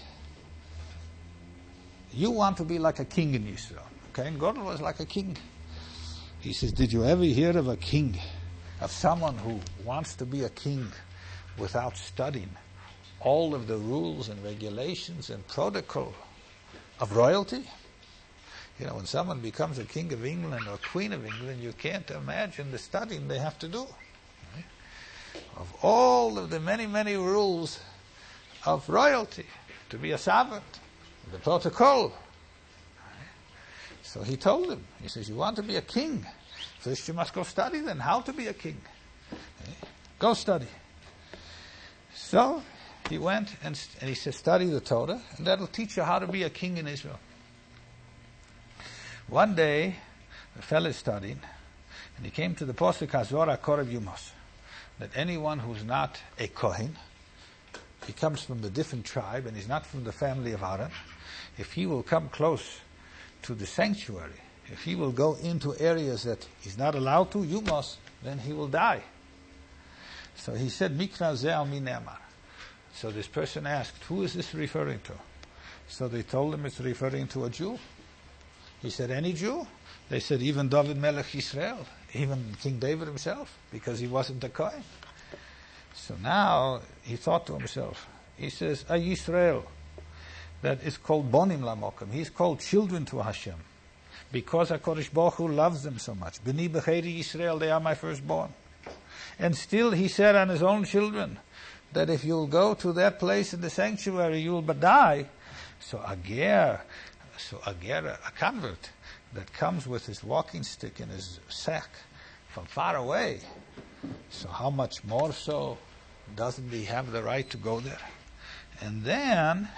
you want to be like a king in Israel. Okay? And God was like a king. He says, did you ever hear of a king, of someone who wants to be a king without studying all of the rules and regulations and protocol of royalty? You know, when someone becomes a king of England or queen of England, you can't imagine the studying they have to do. Right? Of all of the many, many rules of royalty, to be a sovereign, the protocol. Right? So he told him, he says, you want to be a king? First you must go study then how to be a king. Okay? Go study. So he went and he said, study the Torah, and that'll teach you how to be a king in Israel. One day, the fellow is studying, and he came to the Posuk Hazor HaKorav Yumos, that anyone who's not a Kohen, he comes from a different tribe, and he's not from the family of Aaron, if he will come close to the sanctuary, if he will go into areas that he's not allowed to, Yumos, then he will die. So he said, Mikra Zeh Mi Ne'amar. So this person asked, who is this referring to? So they told him it's referring to a Jew. He said, any Jew? They said, even David Melech Yisrael, even King David himself, because he wasn't a Kohen. So now he thought to himself, he says, a Yisrael that is called Bonim Lamokim, he's called children to Hashem, because HaKadosh Baruch Hu loves them so much. B'ni b'cheri Yisrael, they are my firstborn. And still he said on his own children, that if you'll go to that place in the sanctuary, you'll die. So a ger, a convert that comes with his walking stick and his sack from far away, so how much more so doesn't he have the right to go there? And then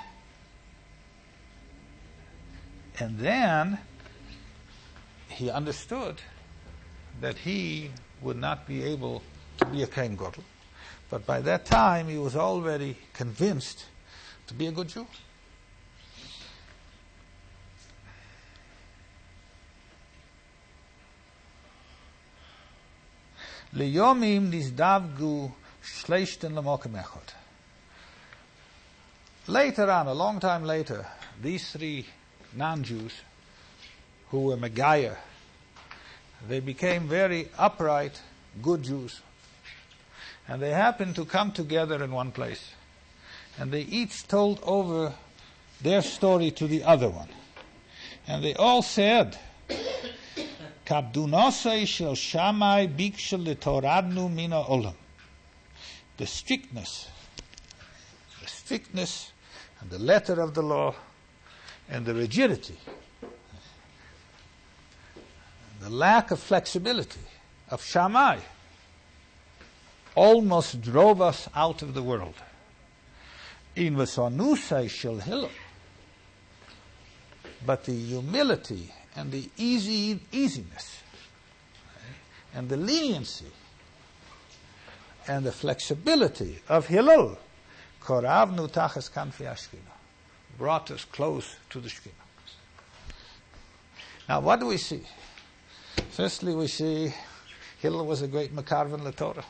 he understood that he would not be able to be a Kohen Gadol. But by that time, he was already convinced to be a good Jew. Liyomim nizdavgu shleishten lamokem echad. Later on, a long time later, these three non-Jews who were Megayer, they became very upright, good Jews. And they happened to come together in one place. And they each told over their story to the other one. And they all said, Kabdunosai shel Shammai bikshel letoradnu mina olam. The strictness and the letter of the law and the rigidity, the lack of flexibility of Shammai almost drove us out of the world. In Vasonusai shel Hillel, but the humility and the easiness and the leniency and the flexibility of Hillel, Koravnu tachas kanfi Ashkina, brought us close to the Shekhinah. Now, what do we see? Firstly, we see Hillel was a great Makarvan LaTorah.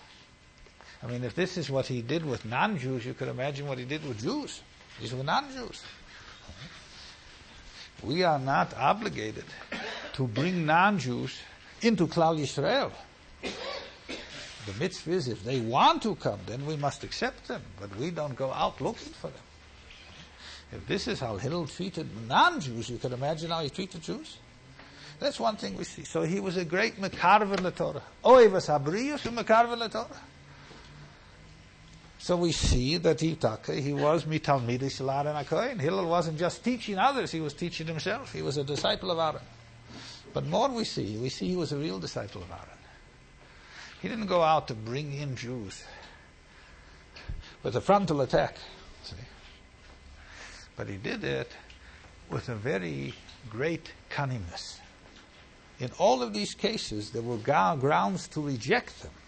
I mean, if this is what he did with non-Jews, you could imagine what he did with Jews. These were non-Jews. We are not obligated to bring non-Jews into Klal Yisrael. The mitzvah is, if they want to come, then we must accept them, but we don't go out looking for them. If this is how Hillel treated non-Jews, you can imagine how he treated Jews. That's one thing we see. So he was a great mekarver leTorah. Oivas habriyos u'mekarver leTorah. So we see that he was mitalmidei shel Aaron HaKohen. Hillel wasn't just teaching others, he was teaching himself. He was a disciple of Aaron. But more we see he was a real disciple of Aaron. He didn't go out to bring in Jews with a frontal attack, see? But he did it with a very great cunningness. In all of these cases, there were grounds to reject them.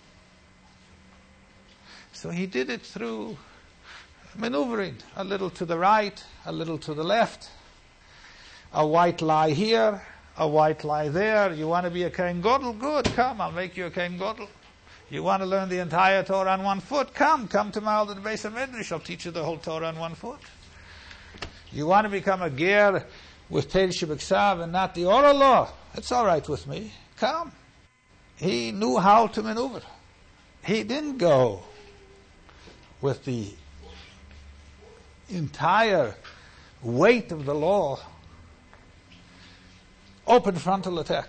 So he did it through maneuvering, a little to the right, a little to the left, a white lie here, a white lie there. You want to be a Kohen Gadol? Good, come, I'll make you a Kohen Gadol. You want to learn the entire Torah on 1 foot? Come to Ma'al the Beis HaMidrash. I'll teach you the whole Torah on 1 foot. You want to become a ger with Teresh B'Ksav and not the oral law? It's all right with me. Come. He knew how to maneuver. He didn't go with the entire weight of the law, open frontal attack.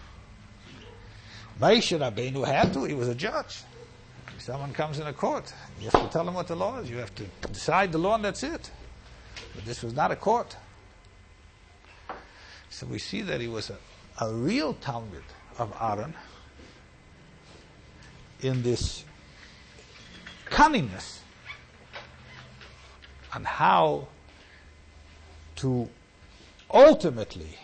Moshe Rabbeinu had to. He was a judge. If someone comes in a court, you have to tell them what the law is. You have to decide the law and that's it. But this was not a court. So we see that he was a real Talmud of Aaron in this cunningness on how to ultimately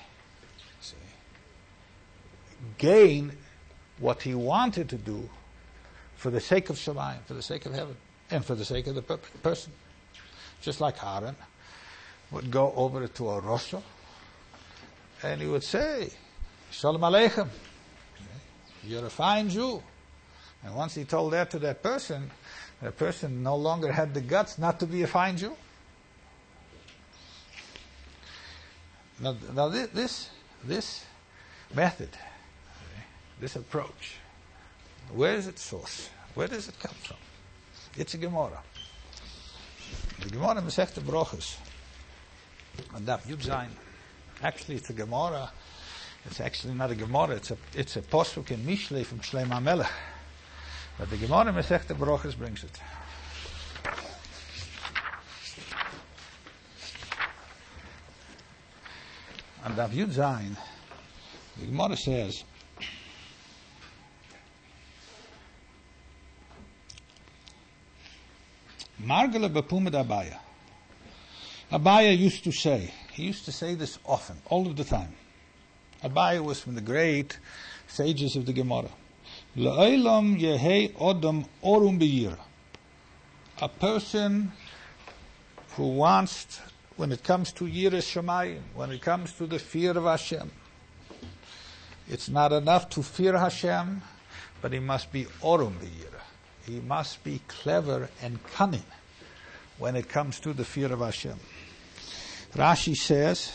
gain what he wanted to do for the sake of Shemayim, for the sake of heaven, and for the sake of the person. Just like Aaron would go over to a Rosha and he would say, Shalom Aleichem, you're a fine Jew. And once he told that to that person no longer had the guts not to be a fine Jew. Now this method, this approach, where is its source? Where does it come from? It's a Gemara. The Gemara Masechta Brochus, and Daf Yud Zayin. Actually, it's a Gemara. It's actually not a Gemara. It's a posuk in Mishlei from Shlomo HaMelech. But the Gemara Masechta Brochus brings it. And Daf Yud Zayin, the Gemara says, Margala Bapumad Abaya. Abaya used to say this often, all of the time. Abaya was from the great sages of the Gemara. La'olam yehei odam orum b'yira. A person who wants, when it comes to Yiras Shamayim, when it comes to the fear of Hashem, it's not enough to fear Hashem, but he must be orum b'yira. He must be clever and cunning when it comes to the fear of Hashem. Rashi says,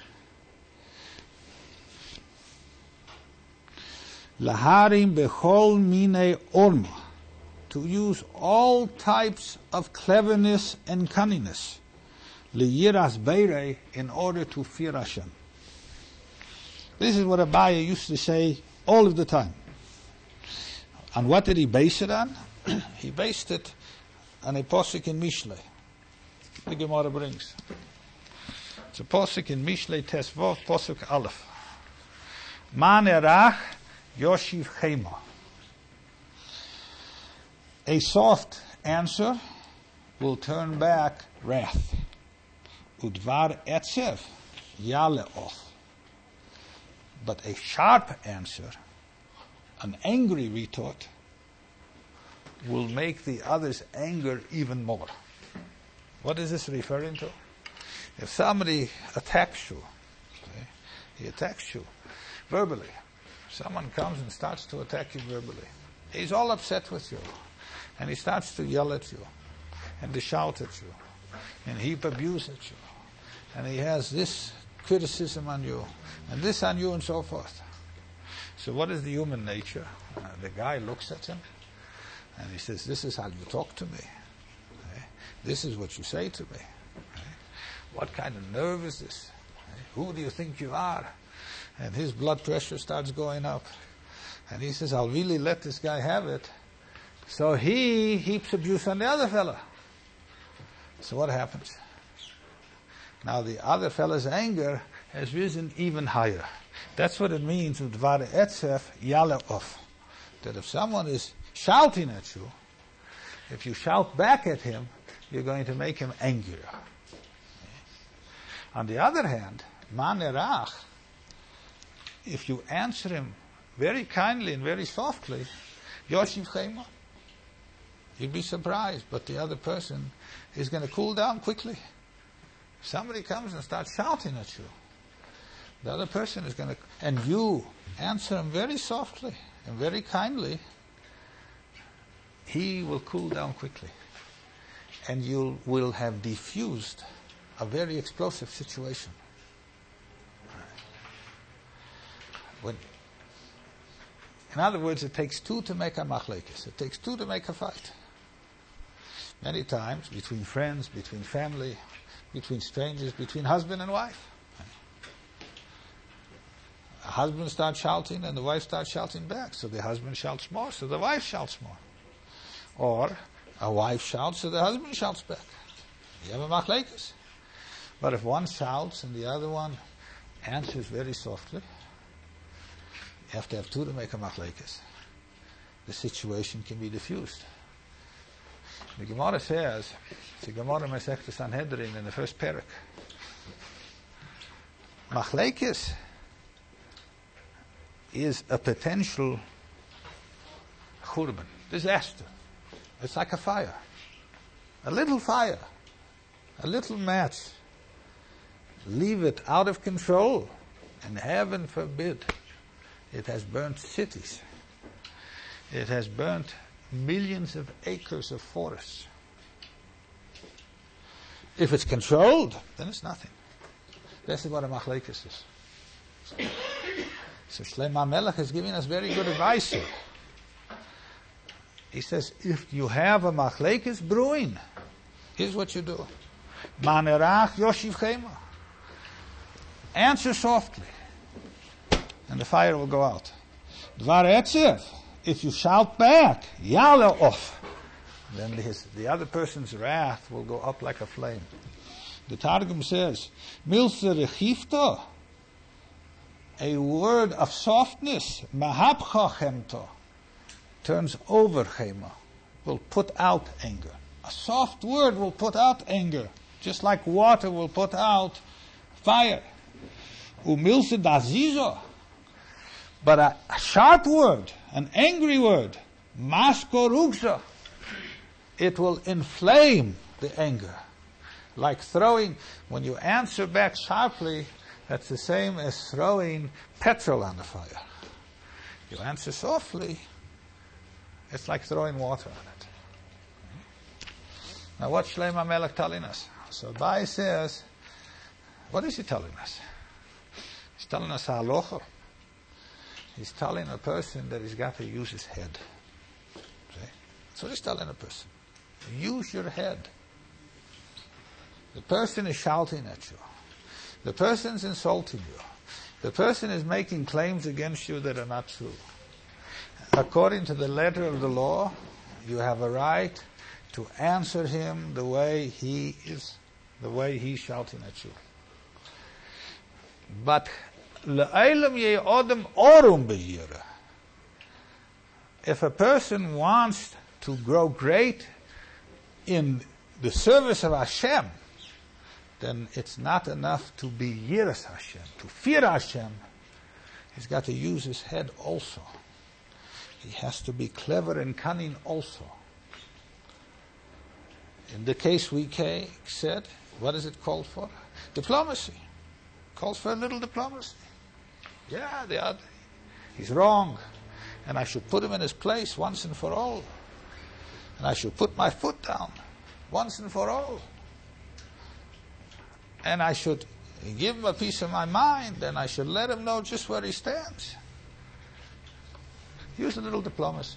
Laharim bechol mine orma, to use all types of cleverness and cunningness, liyiras beirei, in order to fear Hashem. This is what Abaya used to say all of the time. And what did he base it on? He based it on a posuk in Mishlei. The Gemara brings. It's a posuk in Mishlei Tesvov, posuk Aleph. Man erach yoshiv chema. A soft answer will turn back wrath. Udvar etzev yaleoch. But a sharp answer, an angry retort, will make the other's anger even more. What is this referring to? If somebody attacks you, okay, he attacks you verbally. Someone comes and starts to attack you verbally. He's all upset with you. And he starts to yell at you and to shout at you and heap abuse at you and he has this criticism on you, and this on you, and so forth. So what is the human nature? The guy looks at him, and he says, this is how you talk to me. This is what you say to me. What kind of nerve is this? Who do you think you are? And his blood pressure starts going up. And he says, I'll really let this guy have it. So he heaps abuse on the other fella. So what happens? Now the other fella's anger has risen even higher. That's what it means with Dvar Etzef Yale Of. That if someone is shouting at you, if you shout back at him, you're going to make him angrier. On the other hand, Man Erach, if you answer him very kindly and very softly, Yoshiv Chema, you'd be surprised, but the other person is going to cool down quickly. If somebody comes and starts shouting at you, the other person is going to, and you answer him very softly and very kindly, he will cool down quickly. And you will have diffused a very explosive situation. In other words, it takes two to make a machlekes. It takes two to make a fight. Many times, between friends, between family, between strangers, between husband and wife. A husband starts shouting and the wife starts shouting back. So the husband shouts more, so the wife shouts more. Or a wife shouts, so the husband shouts back. You have a machlekes. But if one shouts and the other one answers very softly, you have to have two to make a machlekes. The situation can be diffused. The Gemara says, the Gemara Masechta Sanhedrin in the first parak, machlekes is a potential churban, disaster. It's like a fire. A little fire. A little match. Leave it out of control, and heaven forbid, it has burnt cities. It has burnt millions of acres of forests. If it's controlled, then it's nothing. This is what a machlekes is. So Shlomo HaMelech is giving us very good advice here. He says, if you have a machlekes brewing, here's what you do. Man erach yoshiv chema. Answer softly, and the fire will go out. Dvar etzef, if you shout back, yale off, then the other person's wrath will go up like a flame. The Targum says, milse rechifta, a word of softness, mahapcha chemto, turns over chema, will put out anger. A soft word will put out anger, just like water will put out fire. Umilse dazizo, but a sharp word, an angry word, maskorugza, it will inflame the anger. Like throwing, when you answer back sharply, that's the same as throwing petrol on the fire. You answer softly, it's like throwing water on it. Now what's Shlomo HaMelech telling us? So Abai says, what is he telling us? He's telling us halacha. He's telling a person that he's got to use his head. See? That's what he's telling a person. Use your head. The person is shouting at you. The person's insulting you. The person is making claims against you that are not true. According to the letter of the law, you have a right to answer him the way he's shouting at you. But if a person wants to grow great in the service of Hashem, then it's not enough to be Yiras Hashem, to fear Hashem. He's got to use his head also. He has to be clever and cunning also. In the case we said, what is it called for? Diplomacy. Calls for a little diplomacy. Yeah, he's wrong. And I should put him in his place once and for all. And I should put my foot down once and for all. and I should give him a piece of my mind, and I should let him know just where he stands. Use a little diplomacy.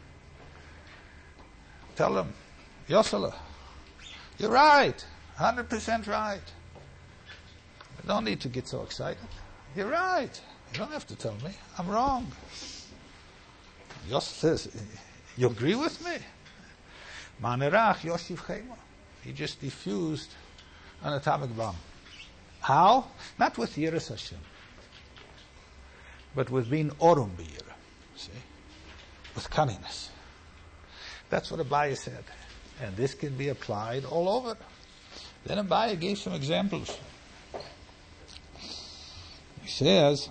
Tell him, Yosela, you're right, 100% right. You don't need to get so excited. You're right. You don't have to tell me. I'm wrong. Yosef says, you agree with me? Manerach Yoshiv Chema. He just diffused an atomic bomb. How? Not with Yiras Hashem, but with being Orum B'Yira. See? With cunningness. That's what Abaye said. And this can be applied all over. Then Abaye gave some examples. He says,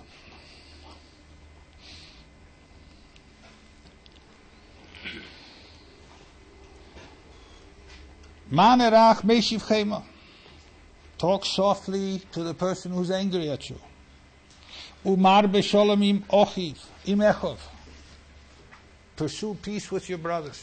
Manerach Meshiv Chema. Talk softly to the person who's angry at you. Umar b'sholem im ochiv, im echov. Pursue peace with your brothers.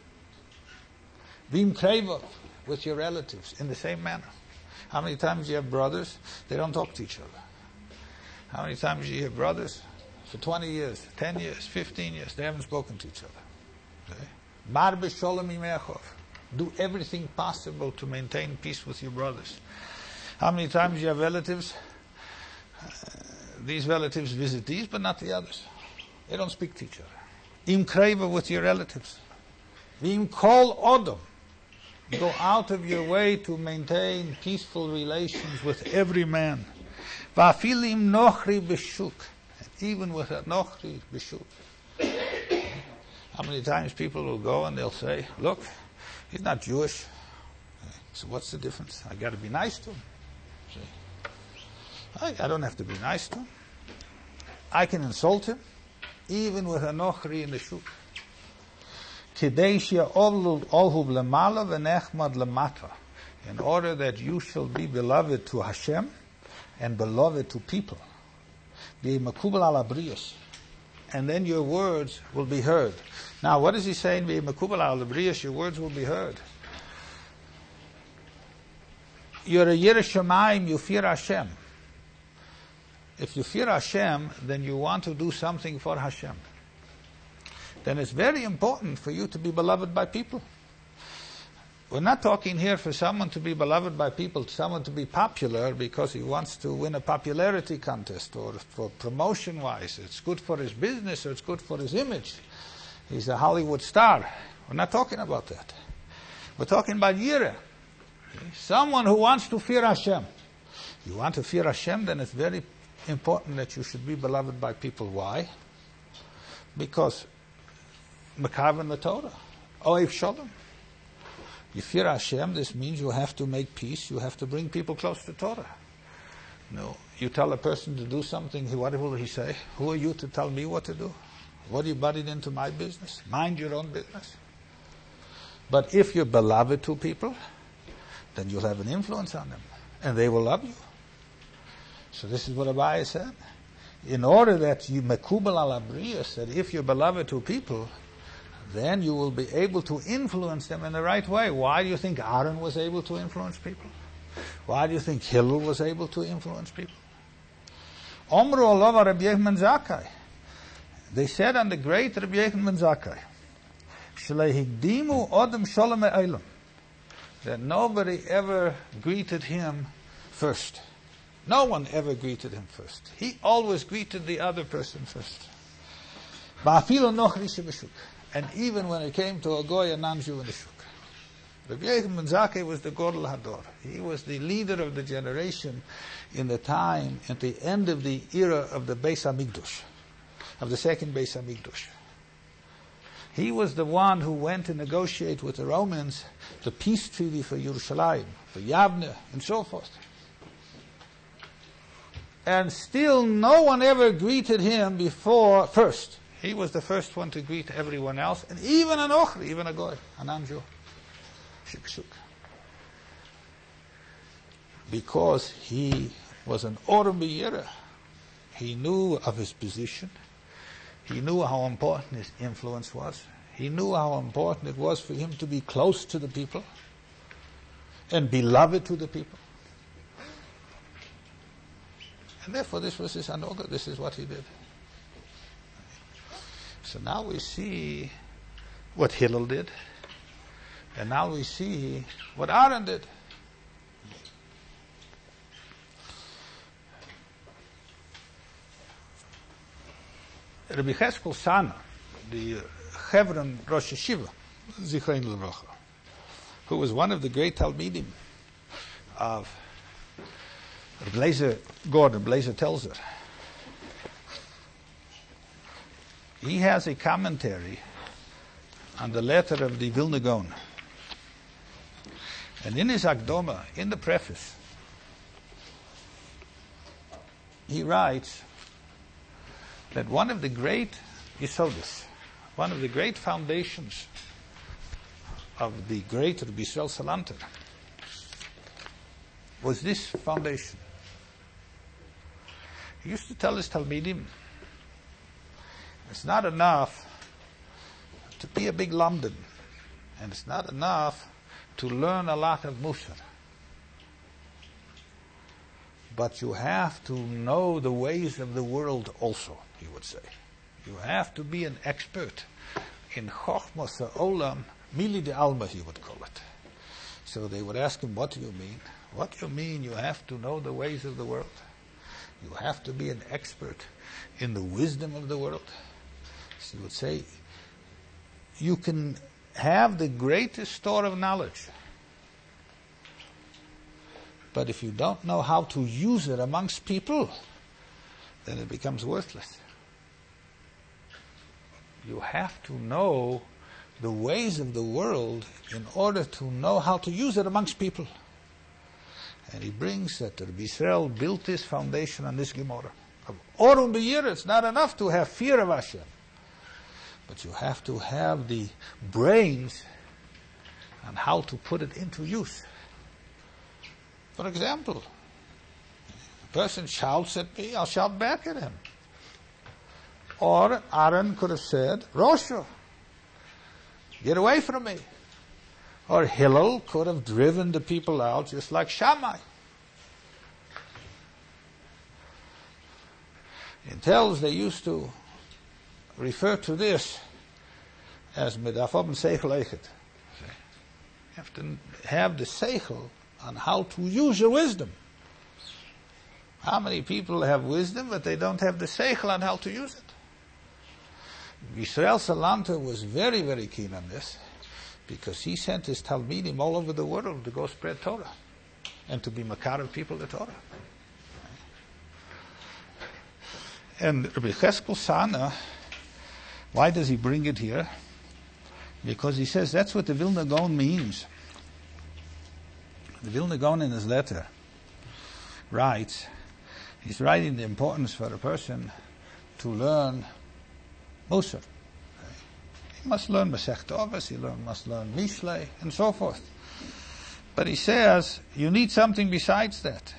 Vim krevov, with your relatives, in the same manner. How many times you have brothers, they don't talk to each other? How many times you have brothers, for 20 years, 10 years, 15 years, they haven't spoken to each other? Okay? Mar b'sholem im echov. Do everything possible to maintain peace with your brothers. How many times you have relatives? These relatives visit these, but not the others. They don't speak to each other. Im kreva, with your relatives. Vim kol odom. Go out of your way to maintain peaceful relations with every man. Vafilim nochri b'shuk. Even with a nochri b'shuk. How many times people will go and they'll say, look, he's not Jewish. So what's the difference? I got to be nice to him. See? I don't have to be nice to him. I can insult him, even with a nochri in the shuk. In order that you shall be beloved to Hashem and beloved to people. And then your words will be heard. Now, what is he saying? Your words will be heard. You're a Yireh Shamayim, you fear Hashem. If you fear Hashem, then you want to do something for Hashem. Then it's very important for you to be beloved by people. We're not talking here for someone to be beloved by people, someone to be popular because he wants to win a popularity contest or for promotion-wise. It's good for his business or it's good for his image. He's a Hollywood star. We're not talking about that. We're talking about Yireh. Someone who wants to fear Hashem. You want to fear Hashem, then it's very important that you should be beloved by people. Why? Because Mekaven the Torah. Oev Shalom. You fear Hashem, this means you have to make peace, you have to bring people close to Torah. No, you tell a person to do something, what will he say? Who are you to tell me what to do? What are you butting into my business? Mind your own business. But if you're beloved to people, then you'll have an influence on them, and they will love you. So this is what Abaye said. In order that you mekubal al abriyas, that if you're beloved to people, then you will be able to influence them in the right way. Why do you think Aaron was able to influence people? Why do you think Hillel was able to influence people? Omru Allah Rabbi Yochanan ben Zakkai. They said on the great Rabbi Yochanan ben Zakkai, Shlehigdimu Odom Sholem E'elam, that nobody ever greeted him first. No one ever greeted him first. He always greeted the other person first. And even when it came to a goy, a non-Jew in the shuk. Rabbi Yochanan ben Zakkai was the Godel Hador. He was the leader of the generation in the time, at the end of the era of the Beis HaMikdash, of the second Beis HaMikdash. He was the one who went to negotiate with the Romans the peace treaty for Yerushalayim, for Yavne, and so forth. And still no one ever greeted him first. He was the first one to greet everyone else, and even an Ochri, even a Goy, a non-Jew. Shuk. Because he was an Orum B'Yira. He knew of his position. He knew how important his influence was. He knew how important it was for him to be close to the people and beloved to the people. And therefore this was his hanoga, this is what he did. So now we see what Hillel did, and now we see what Aaron did. Rabbi Cheskel Sana, the Hebron Rosh Yeshiva, Zichrein L'Vracha, who was one of the great Talmidim of Blazer Gordon, Blazer Telzer. He has a commentary on the letter of the Vilna Gaon. And in his Akdoma, in the preface, he writes that one of the great Yesodis, one of the great foundations of the great Rabbi Yisrael Salanter was this foundation. He used to tell his Talmidim, it's not enough to be a big London, and it's not enough to learn a lot of Musar. But you have to know the ways of the world also, he would say. You have to be an expert in Chochmas Olam, Mili de Alma, he would call it. So they would ask him, what do you mean? What do you mean you have to know the ways of the world? You have to be an expert in the wisdom of the world. So he would say, you can have the greatest store of knowledge, but if you don't know how to use it amongst people, then it becomes worthless. You have to know the ways of the world in order to know how to use it amongst people. And he brings that Rabbi Yisrael built this foundation on this Gemara. Orum b'yira, it's not enough to have fear of Hashem, but you have to have the brains on how to put it into use. For example, a person shouts at me, I'll shout back at him. Or Aaron could have said, Rosha, get away from me. Or Hillel could have driven the people out just like Shammai. In Telz, they used to refer to this as Medafab and Seichel Eichet. You have to have the Seichel on how to use your wisdom. How many people have wisdom, but they don't have the Seichel on how to use it? Yisrael Salanter was very, very keen on this, because he sent his Talmidim all over the world to go spread Torah and to be makar of people the Torah. And Rabbi Cheskel Sana, why does he bring it here? Because he says that's what the Vilna Gaon means. The Vilna Gaon in his letter writes, he's writing the importance for a person to learn Musar. He must learn Masech Tovas, he must learn Mishlei, and so forth. But he says, you need something besides that.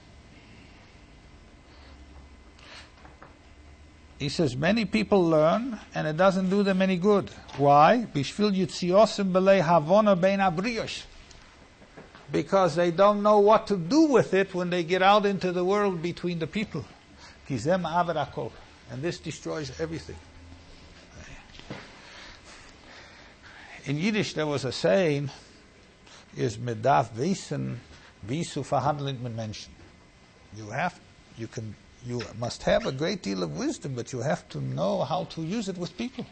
He says, many people learn, and it doesn't do them any good. Why? Bishvil Yitziosim Belei Havona Bein Abriyos. Because they don't know what to do with it when they get out into the world between the people. Kizem Averakol. And this destroys everything. In Yiddish there was a saying, is medaf wissen, wie zu verhandeln mit Menschen. You must have a great deal of wisdom, but you have to know how to use it with people.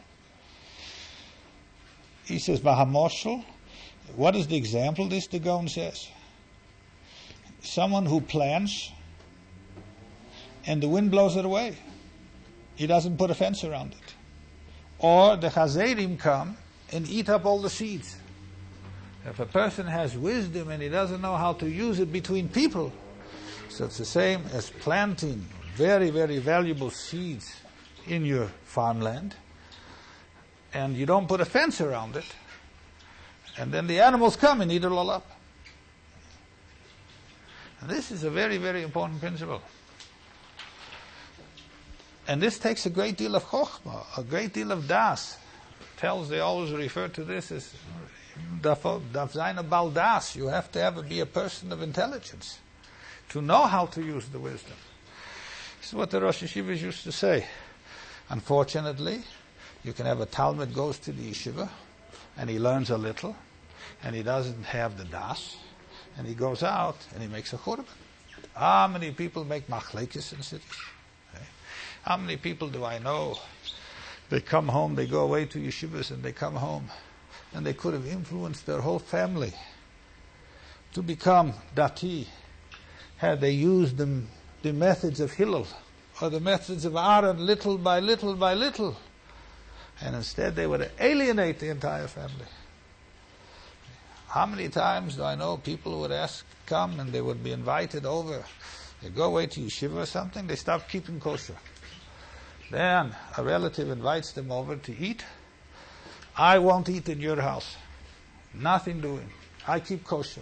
He says, Vahamoshel, what is the example this the Gaon says? Someone who plants and the wind blows it away. He doesn't put a fence around it. Or the Chazerim come and eat up all the seeds. If a person has wisdom and he doesn't know how to use it between people, so it's the same as planting very, very valuable seeds in your farmland, and you don't put a fence around it, and then the animals come and eat it all up. And this is a very, very important principle. And this takes a great deal of chokhmah, a great deal of das. Tells they always refer to this as daf bal das. You have to be a person of intelligence to know how to use the wisdom. This is what the Rosh Yeshivas used to say. Unfortunately, you can have a Talmud goes to the yeshiva, and he learns a little, and he doesn't have the das, and he goes out and he makes a churban. How many people make machlekes in cities? Okay. How many people do I know? They come home, they go away to yeshivas, and they come home, and they could have influenced their whole family to become dati, had they used the methods of Hillel or the methods of Aaron little by little by little, and instead they would alienate the entire family. How many times do I know people would come and they would be invited over, they go away to yeshiva or something, they stop keeping kosher. Then a relative invites them over to eat. I won't eat in your house. Nothing doing. I keep kosher.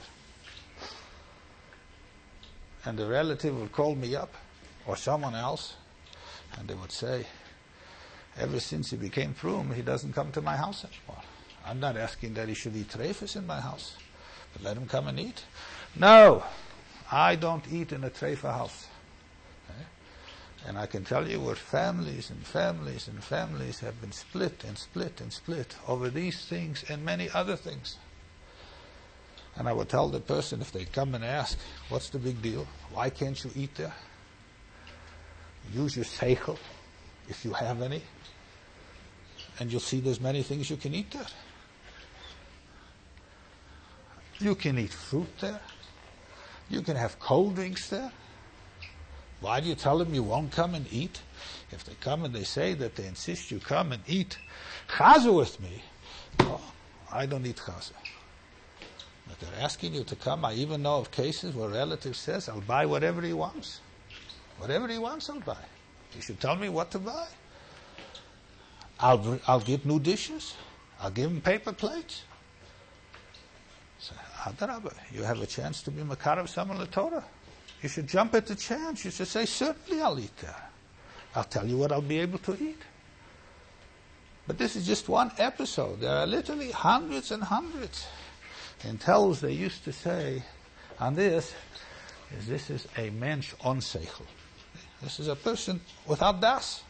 And the relative would call me up, or someone else, and they would say, ever since he became frum, he doesn't come to my house anymore. I'm not asking that he should eat treifas in my house, but let him come and eat. No, I don't eat in a treifa house. Okay? And I can tell you where families and families and families have been split and split and split over these things and many other things. And I would tell the person, if they come and ask, what's the big deal? Why can't you eat there? Use your seichel, if you have any, and you'll see there's many things you can eat there. You can eat fruit there. You can have cold drinks there. Why do you tell them you won't come and eat? If they come and they say that they insist you come and eat chaza with me, well, I don't eat chaza. But they're asking you to come. I even know of cases where a relative says, I'll buy whatever he wants. Whatever he wants, I'll buy. You should tell me what to buy. I'll get new dishes. I'll give him paper plates. So, Adarabah, you have a chance to be Makarav someone the Torah. You should jump at the chance. You should say, certainly I'll eat there. I'll tell you what I'll be able to eat. But this is just one episode. There are literally hundreds and hundreds. In Telus, they used to say on this is a mensch on seichel. This is a person without das.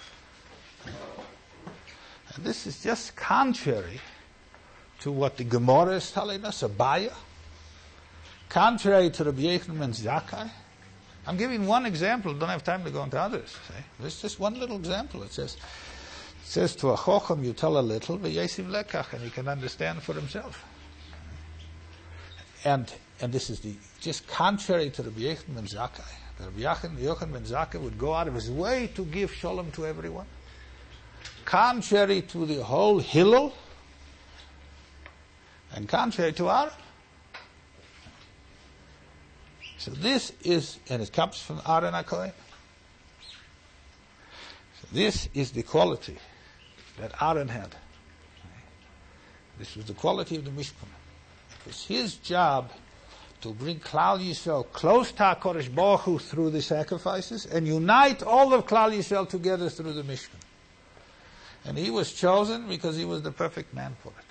And this is just contrary to what the Gemara is telling us, Abaya. Contrary to Rabbi Yochanan ben Zakkai. I'm giving one example. Don't have time to go into others. This is just one little example. It says to a chochem, you tell a little, v'yesiv lekach, and he can understand for himself. And this is just contrary to Rabbi Yochanan ben Zakkai. Rabbi Yochanan ben Zakkai would go out of his way to give shalom to everyone. Contrary to the whole Hillel, and contrary to Aaron. So this is, and it comes from Aaron HaKohen. So this is the quality that Aaron had. This was the quality of the Mishkan. It was his job to bring Klal Yisrael close to HaKadosh Baruch Hu through the sacrifices and unite all of Klal Yisrael together through the Mishkan. And he was chosen because he was the perfect man for it.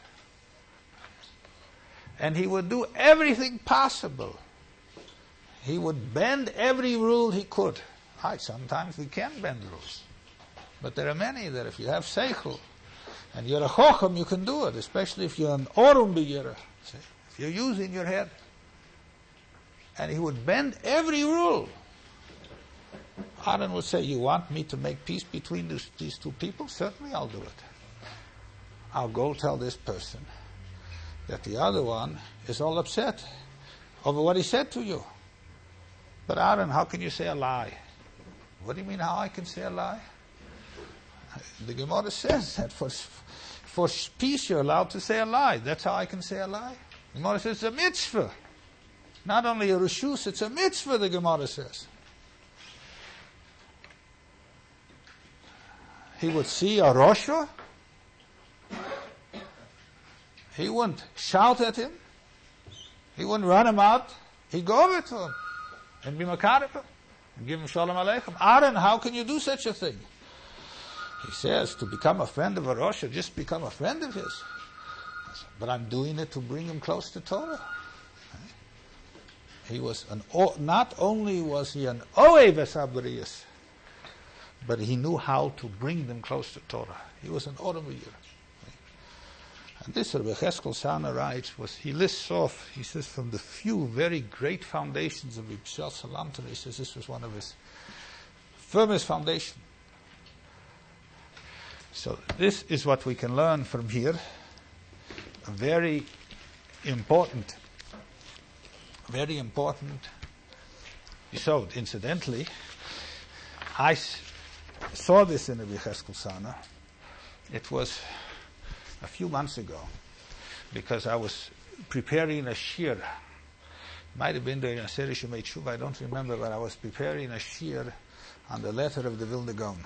And he would do everything possible. He would bend every rule he could. Sometimes we can't bend rules. But there are many that if you have seichel and you're a chochem, you can do it, especially if you're an orum b'yirah. If you're using your head. And he would bend every rule. Aaron would say, you want me to make peace between these two people? Certainly I'll do it. I'll go tell this person that the other one is all upset over what he said to you. But Aaron, how can you say a lie? What do you mean how I can say a lie? The Gemara says that for peace you're allowed to say a lie. That's how I can say a lie. The Gemara says it's a mitzvah. Not only a reshus, it's a mitzvah, the Gemara says. He would see a Rosha. He wouldn't shout at him. He wouldn't run him out. He'd go over to him and be makarif and give him shalom aleichem. Aaron, how can you do such a thing? He says, to become a friend of a Rosha, just become a friend of his. But I'm doing it to bring him close to Torah. He was not only was he an Oev Esabriyas, but he knew how to bring them close to Torah. He was an automobiler. And this Rabbi Cheskel Sana writes, he lists off, he says, from the few very great foundations of Yishal Salanter, he says this was one of his firmest foundations. So this is what we can learn from here. A very important yesod. Incidentally, I saw this in Rabbi Cheskel Sana. It was a few months ago, because I was preparing a shir. Might have been during a Seder Shemei Tshuva, I don't remember, but I was preparing a shir on the letter of the Vilna Gaon.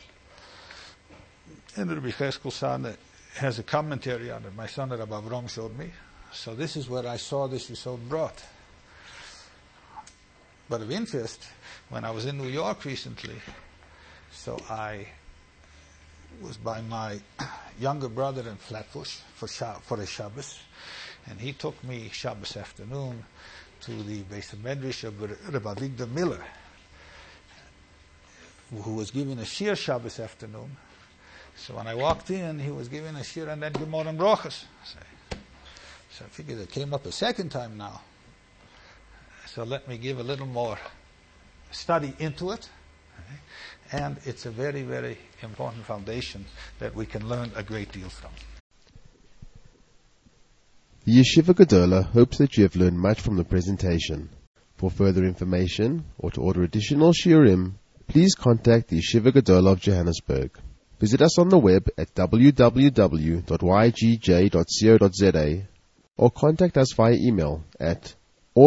And Rabbi Cheskel Sana has a commentary on it. My son Rabbi Avram showed me. So this is where I saw this yesod brought. But of interest, when I was in New York recently, so I was by my younger brother in Flatbush for a Shabbos, and he took me Shabbos afternoon to the Beis Medrash of Rabbi Avigdor Miller, who was giving a shir Shabbos afternoon. So when I walked in, he was giving a shir and then Gemara and Brochus. So I figured it came up a second time now. So let me give a little more study into it. And it's a very, very important foundation that we can learn a great deal from. The Yeshiva Gedola hopes that you have learned much from the presentation. For further information or to order additional shiurim, please contact the Yeshiva Gedola of Johannesburg. Visit us on the web at www.ygj.co.za or contact us via email at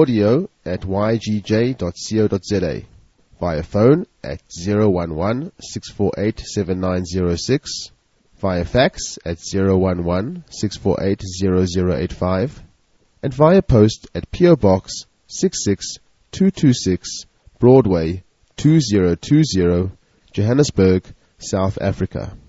audio@ygj.co.za, via phone at 011-648-7906, via fax at 011-648-0085, and via post at P.O. Box 66226, Broadway 2020, Johannesburg, South Africa.